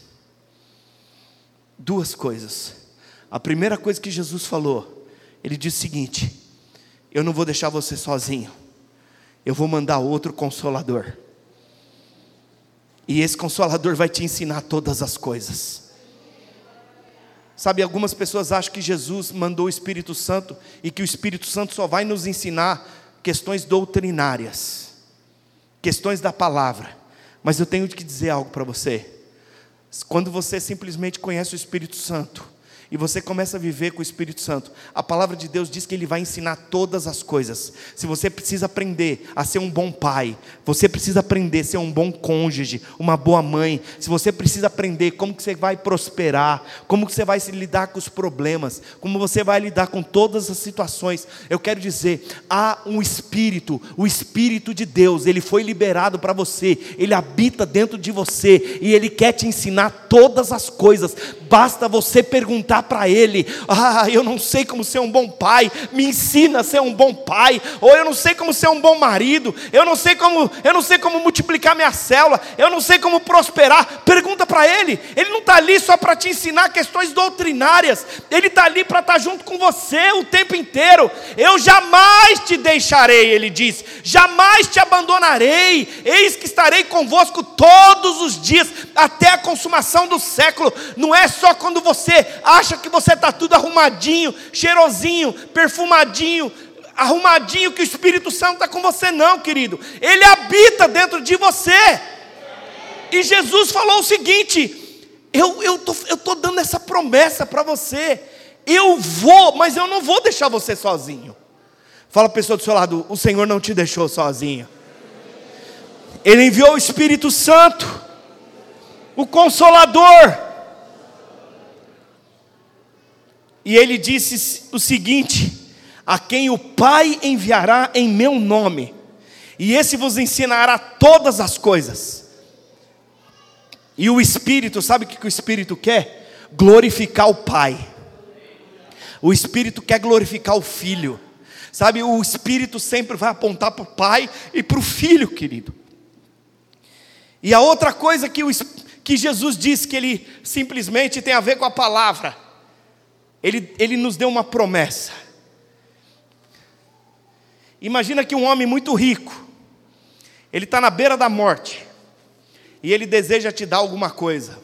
Duas coisas. A primeira coisa que Jesus falou, ele disse o seguinte: eu não vou deixar você sozinho, eu vou mandar outro Consolador. E esse Consolador vai te ensinar todas as coisas. Sabe, algumas pessoas acham que Jesus mandou o Espírito Santo e que o Espírito Santo só vai nos ensinar questões doutrinárias, questões da palavra. Mas eu tenho que dizer algo para você. Quando você simplesmente conhece o Espírito Santo e você começa a viver com o Espírito Santo, a palavra de Deus diz que Ele vai ensinar todas as coisas. Se você precisa aprender a ser um bom pai, você precisa aprender a ser um bom cônjuge, uma boa mãe, se você precisa aprender como que você vai prosperar, como que você vai se lidar com os problemas, como você vai lidar com todas as situações, eu quero dizer, há um Espírito, o Espírito de Deus, Ele foi liberado para você, Ele habita dentro de você, e Ele quer te ensinar todas as coisas. Basta você perguntar para Ele: eu não sei como ser um bom pai, me ensina a ser um bom pai. Ou eu não sei como ser um bom marido, eu não sei como multiplicar minha célula, eu não sei como prosperar. Pergunta para Ele. Ele não está ali só para te ensinar questões doutrinárias, Ele está ali para estar junto com você o tempo inteiro. Eu jamais te deixarei, Ele diz, jamais te abandonarei, eis que estarei convosco todos os dias, até a consumação do século. Não é só quando você acha que você está tudo arrumadinho, cheirosinho, perfumadinho, arrumadinho, que o Espírito Santo está com você, não, querido. Ele habita dentro de você. E Jesus falou o seguinte: eu estou dando essa promessa para você. Eu vou, mas eu não vou deixar você sozinho. Fala a pessoa do seu lado: o Senhor não te deixou sozinho. Ele enviou o Espírito Santo, o Consolador. E Ele disse o seguinte: a quem o Pai enviará em meu nome, e esse vos ensinará todas as coisas. E o Espírito, sabe o que o Espírito quer? Glorificar o Pai. O Espírito quer glorificar o Filho. Sabe, o Espírito sempre vai apontar para o Pai e para o Filho, querido. E a outra coisa que Jesus disse, que Ele simplesmente tem a ver com a palavra, Ele nos deu uma promessa. Imagina que um homem muito rico, ele está na beira da morte, e ele deseja te dar alguma coisa.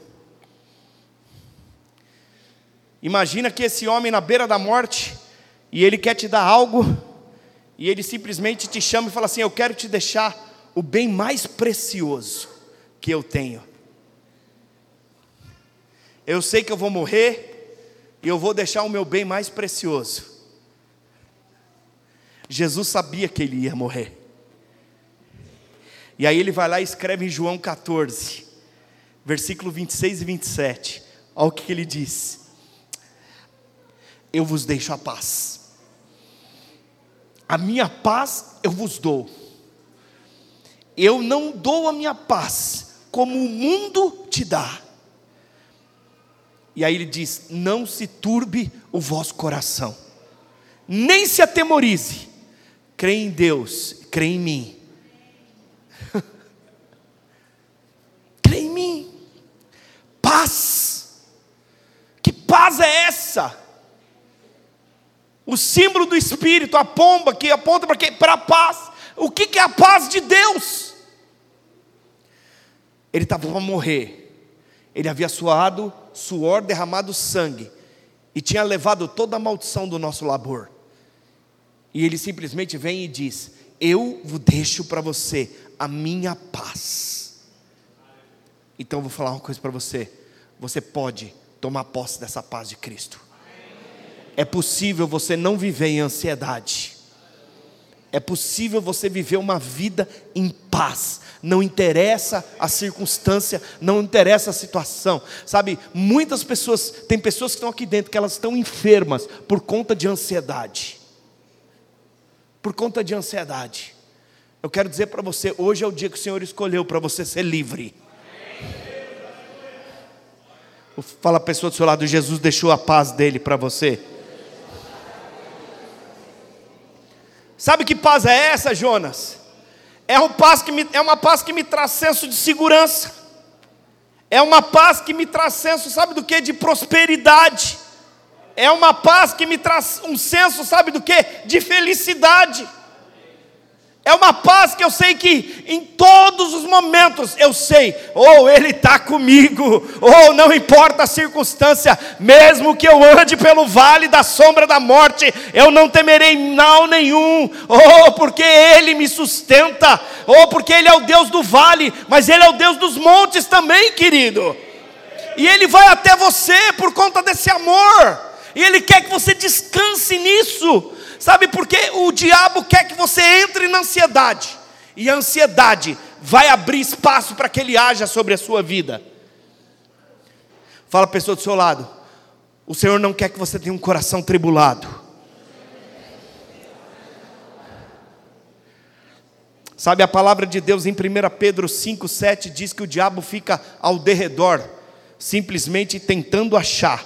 Imagina que esse homem na beira da morte, e ele quer te dar algo, e ele simplesmente te chama e fala assim: eu quero te deixar o bem mais precioso que eu tenho. Eu sei que eu vou morrer, e eu vou deixar o meu bem mais precioso. Jesus sabia que ele ia morrer. E aí ele vai lá e escreve em João 14, versículo 26 e 27. Olha o que ele diz: eu vos deixo a paz. A minha paz eu vos dou. Eu não dou a minha paz como o mundo te dá. E aí ele diz: não se turbe o vosso coração, nem se atemorize. Crê em Deus, crê em mim. Crê em mim. Paz. Que paz é essa? O símbolo do Espírito, a pomba que aponta para quê? Para a paz. O que é a paz de Deus? Ele estava para morrer. Ele havia suado suor, derramado sangue, e tinha levado toda a maldição do nosso labor. E ele simplesmente vem e diz: eu vos deixo para você a minha paz. Então eu vou falar uma coisa para você. Você pode tomar posse dessa paz de Cristo. É possível você não viver em ansiedade. É possível você viver uma vida em paz. Não interessa a circunstância, não interessa a situação. Sabe, muitas pessoas, tem pessoas que estão aqui dentro que elas estão enfermas por conta de ansiedade. Por conta de ansiedade. Eu quero dizer para você, hoje é o dia que o Senhor escolheu para você ser livre. Fala a pessoa do seu lado: Jesus deixou a paz dele para você. Sabe que paz é essa, Jonas? É uma paz que me traz senso de segurança. É uma paz que me traz senso, sabe do que? De prosperidade. É uma paz que me traz um senso, sabe do que? De felicidade. É uma paz que eu sei que em todos os momentos eu sei, ou Ele está comigo, ou não importa a circunstância, mesmo que eu ande pelo vale da sombra da morte, eu não temerei mal nenhum, ou porque Ele me sustenta, ou porque Ele é o Deus do vale, mas Ele é o Deus dos montes também, querido. E Ele vai até você por conta desse amor, e Ele quer que você descanse nisso. Sabe por quê? O diabo quer que você entre na ansiedade, e a ansiedade vai abrir espaço para que ele haja sobre a sua vida. Fala a pessoa do seu lado: o Senhor não quer que você tenha um coração tribulado. Sabe, a palavra de Deus em 1 Pedro 5,7 diz que o diabo fica ao derredor, simplesmente tentando achar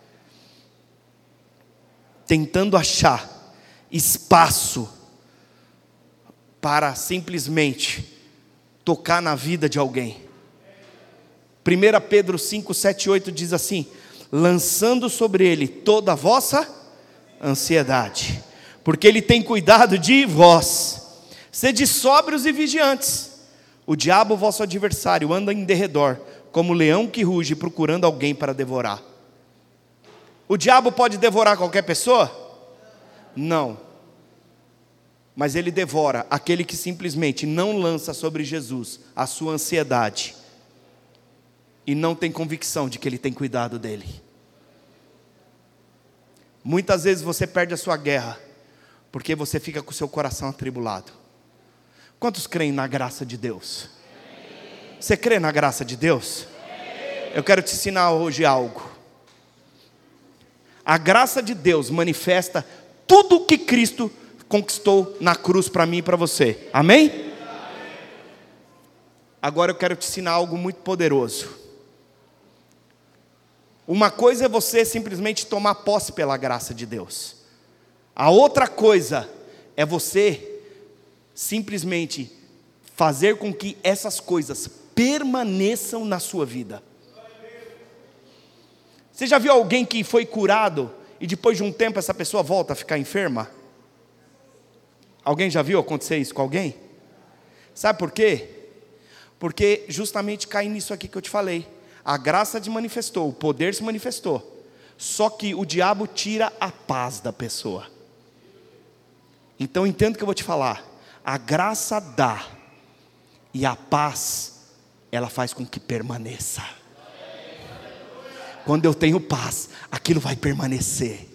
espaço para simplesmente tocar na vida de alguém. 1 Pedro 5, 7 e 8 diz assim: lançando sobre ele toda a vossa ansiedade, porque ele tem cuidado de vós. Sede sóbrios e vigiantes. O diabo, vosso adversário, anda em derredor, como leão que ruge, procurando alguém para devorar. O diabo pode devorar qualquer pessoa? Não. Mas ele devora aquele que simplesmente não lança sobre Jesus a sua ansiedade e não tem convicção de que Ele tem cuidado dele. Muitas vezes você perde a sua guerra porque você fica com o seu coração atribulado. Quantos creem na graça de Deus? Você crê na graça de Deus? Eu quero te ensinar hoje algo. A graça de Deus manifesta tudo o que Cristo conquistou na cruz para mim e para você. Amém? Agora eu quero te ensinar algo muito poderoso. Uma coisa é você simplesmente tomar posse pela graça de Deus. A outra coisa é você simplesmente fazer com que essas coisas permaneçam na sua vida. Você já viu alguém que foi curado e depois de um tempo essa pessoa volta a ficar enferma? Alguém já viu acontecer isso com alguém? Sabe por quê? Porque justamente cai nisso aqui que eu te falei. A graça se manifestou, o poder se manifestou. Só que o diabo tira a paz da pessoa. Então entenda o que eu vou te falar. A graça dá, e a paz, ela faz com que permaneça. Quando eu tenho paz, aquilo vai permanecer.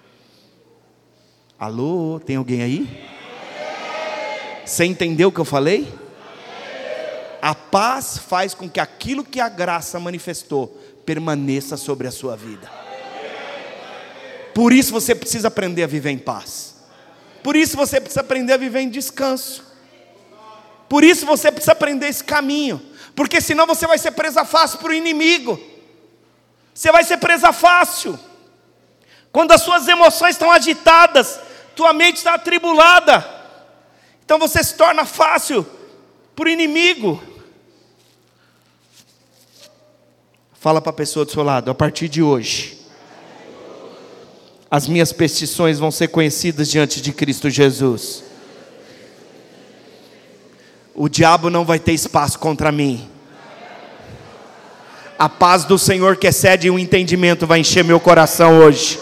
Alô, tem alguém aí? Você entendeu o que eu falei? A paz faz com que aquilo que a graça manifestou permaneça sobre a sua vida. Por isso você precisa aprender a viver em paz. Por isso você precisa aprender a viver em descanso. Por isso você precisa aprender esse caminho. Porque senão você vai ser presa fácil para o inimigo. Você vai ser presa fácil. Quando as suas emoções estão agitadas, tua mente está atribulada. Então você se torna fácil para o inimigo. Fala para a pessoa do seu lado: a partir de hoje, as minhas petições vão ser conhecidas diante de Cristo Jesus. O diabo não vai ter espaço contra mim. A paz do Senhor que excede o entendimento vai encher meu coração hoje.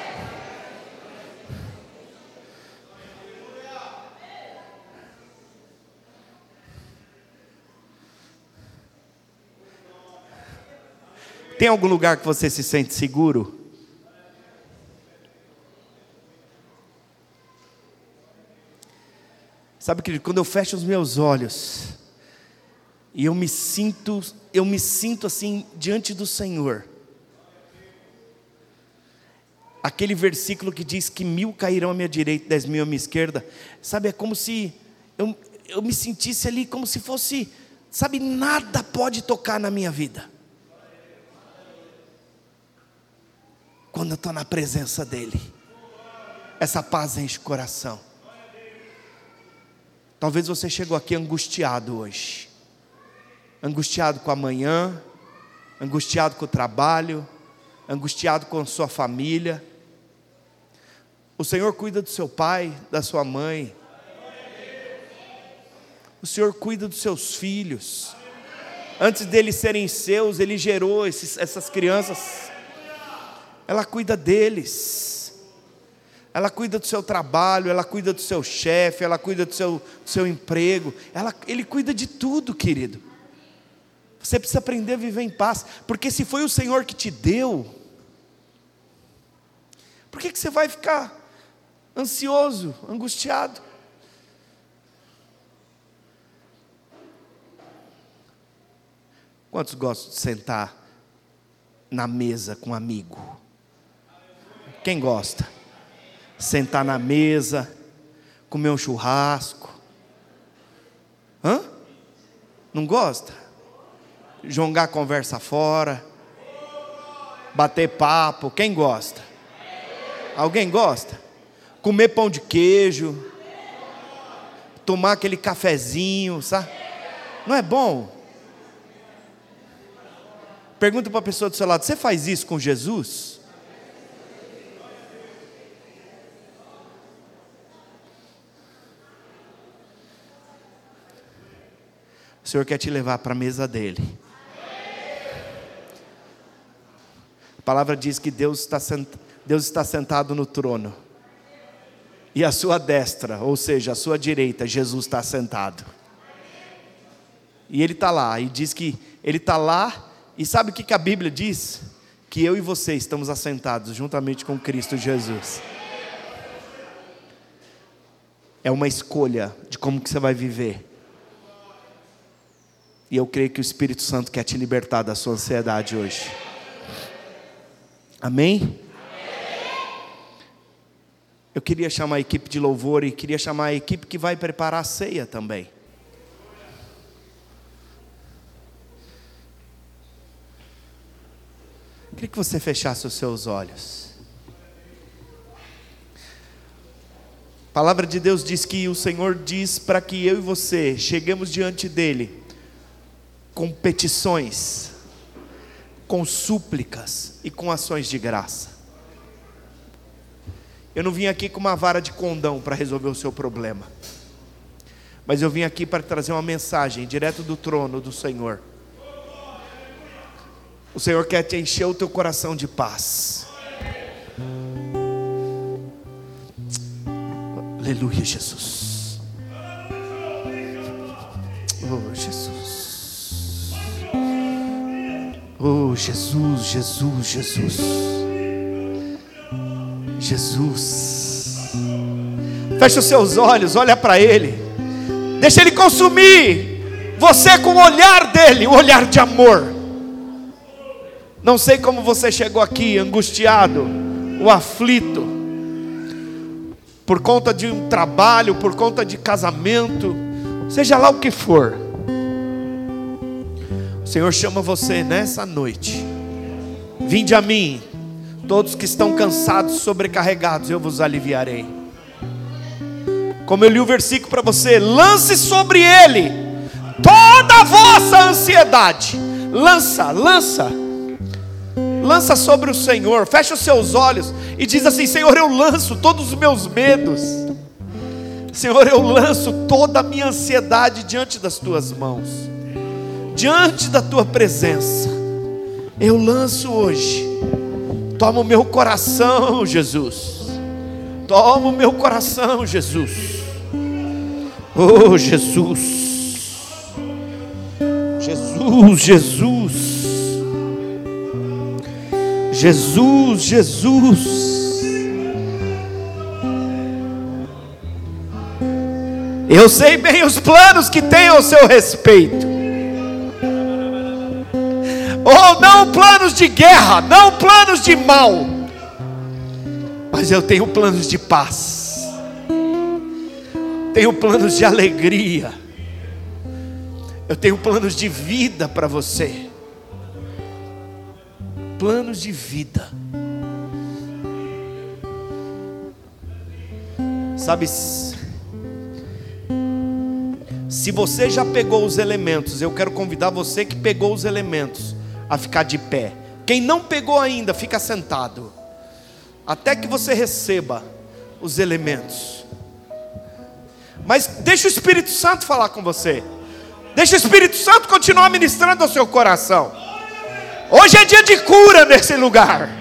Tem algum lugar que você se sente seguro? Sabe, querido, quando eu fecho os meus olhos e eu me sinto assim diante do Senhor. Aquele versículo que diz que 1000 cairão à minha direita, 10.000 à minha esquerda. Sabe, é como se eu me sentisse ali como se fosse, sabe, nada pode tocar na minha vida. Quando eu estou na presença dEle, essa paz enche o coração. Talvez você chegou aqui angustiado hoje. Angustiado com amanhã, angustiado com o trabalho, angustiado com a sua família. O Senhor cuida do seu pai, da sua mãe. O Senhor cuida dos seus filhos. Antes deles serem seus, Ele gerou essas crianças. Ela cuida deles. Ela cuida do seu trabalho, ela cuida do seu chefe, ela cuida do seu emprego. Ele cuida de tudo, querido. Você precisa aprender a viver em paz. Porque se foi o Senhor que te deu, por que você vai ficar ansioso, angustiado? Quantos gostam de sentar na mesa com um amigo? Quem gosta? Sentar na mesa, comer um churrasco. Não gosta? Jogar a conversa fora, bater papo. Quem gosta? Alguém gosta? Comer pão de queijo, tomar aquele cafezinho, sabe? Não é bom? Pergunta para a pessoa do seu lado: você faz isso com Jesus? O Senhor quer te levar para a mesa dEle. A palavra diz que Deus está sentado no trono. E à sua destra, ou seja, à sua direita, Jesus está sentado. E Ele está lá, e diz que Ele está lá. E sabe o que a Bíblia diz? Que eu e você estamos assentados juntamente com Cristo Jesus. É uma escolha de como que você vai viver. E eu creio que o Espírito Santo quer te libertar da sua ansiedade hoje. Amém? Eu queria chamar a equipe de louvor e queria chamar a equipe que vai preparar a ceia também. Eu queria que você fechasse os seus olhos. A palavra de Deus diz que o Senhor diz para que eu e você cheguemos diante dEle com petições, com súplicas e com ações de graça. Eu não vim aqui com uma vara de condão para resolver o seu problema, mas eu vim aqui para trazer uma mensagem direto do trono do Senhor. O Senhor quer te encher o teu coração de paz. Aleluia, Jesus. Oh, Jesus. Oh, Jesus, Jesus, Jesus. Jesus. Fecha os seus olhos, olha para Ele. Deixa Ele consumir você com o olhar dEle, o olhar de amor. Não sei como você chegou aqui angustiado, o aflito, por conta de um trabalho, por conta de casamento, seja lá o que for, o Senhor chama você nessa noite. Vinde a mim, todos que estão cansados, sobrecarregados, eu vos aliviarei. Como eu li o versículo para você, lance sobre Ele toda a vossa ansiedade. Lança sobre o Senhor. Fecha os seus olhos e diz assim: Senhor, eu lanço todos os meus medos, Senhor, eu lanço toda a minha ansiedade diante das tuas mãos, diante da tua presença. Eu lanço hoje. Toma o meu coração, Jesus. Toma o meu coração, Jesus. Oh, Jesus. Jesus, Jesus. Jesus, Jesus. Eu sei bem os planos que tenho ao seu respeito. Oh, não planos de guerra, não planos de mal, mas eu tenho planos de paz, tenho planos de alegria, eu tenho planos de vida para você. Planos de vida. Sabe, se você já pegou os elementos, eu quero convidar você que pegou os elementos a ficar de pé. Quem não pegou ainda, fica sentado, até que você receba os elementos. Mas deixa o Espírito Santo falar com você. Deixa o Espírito Santo continuar ministrando ao seu coração. Hoje é dia de cura nesse lugar.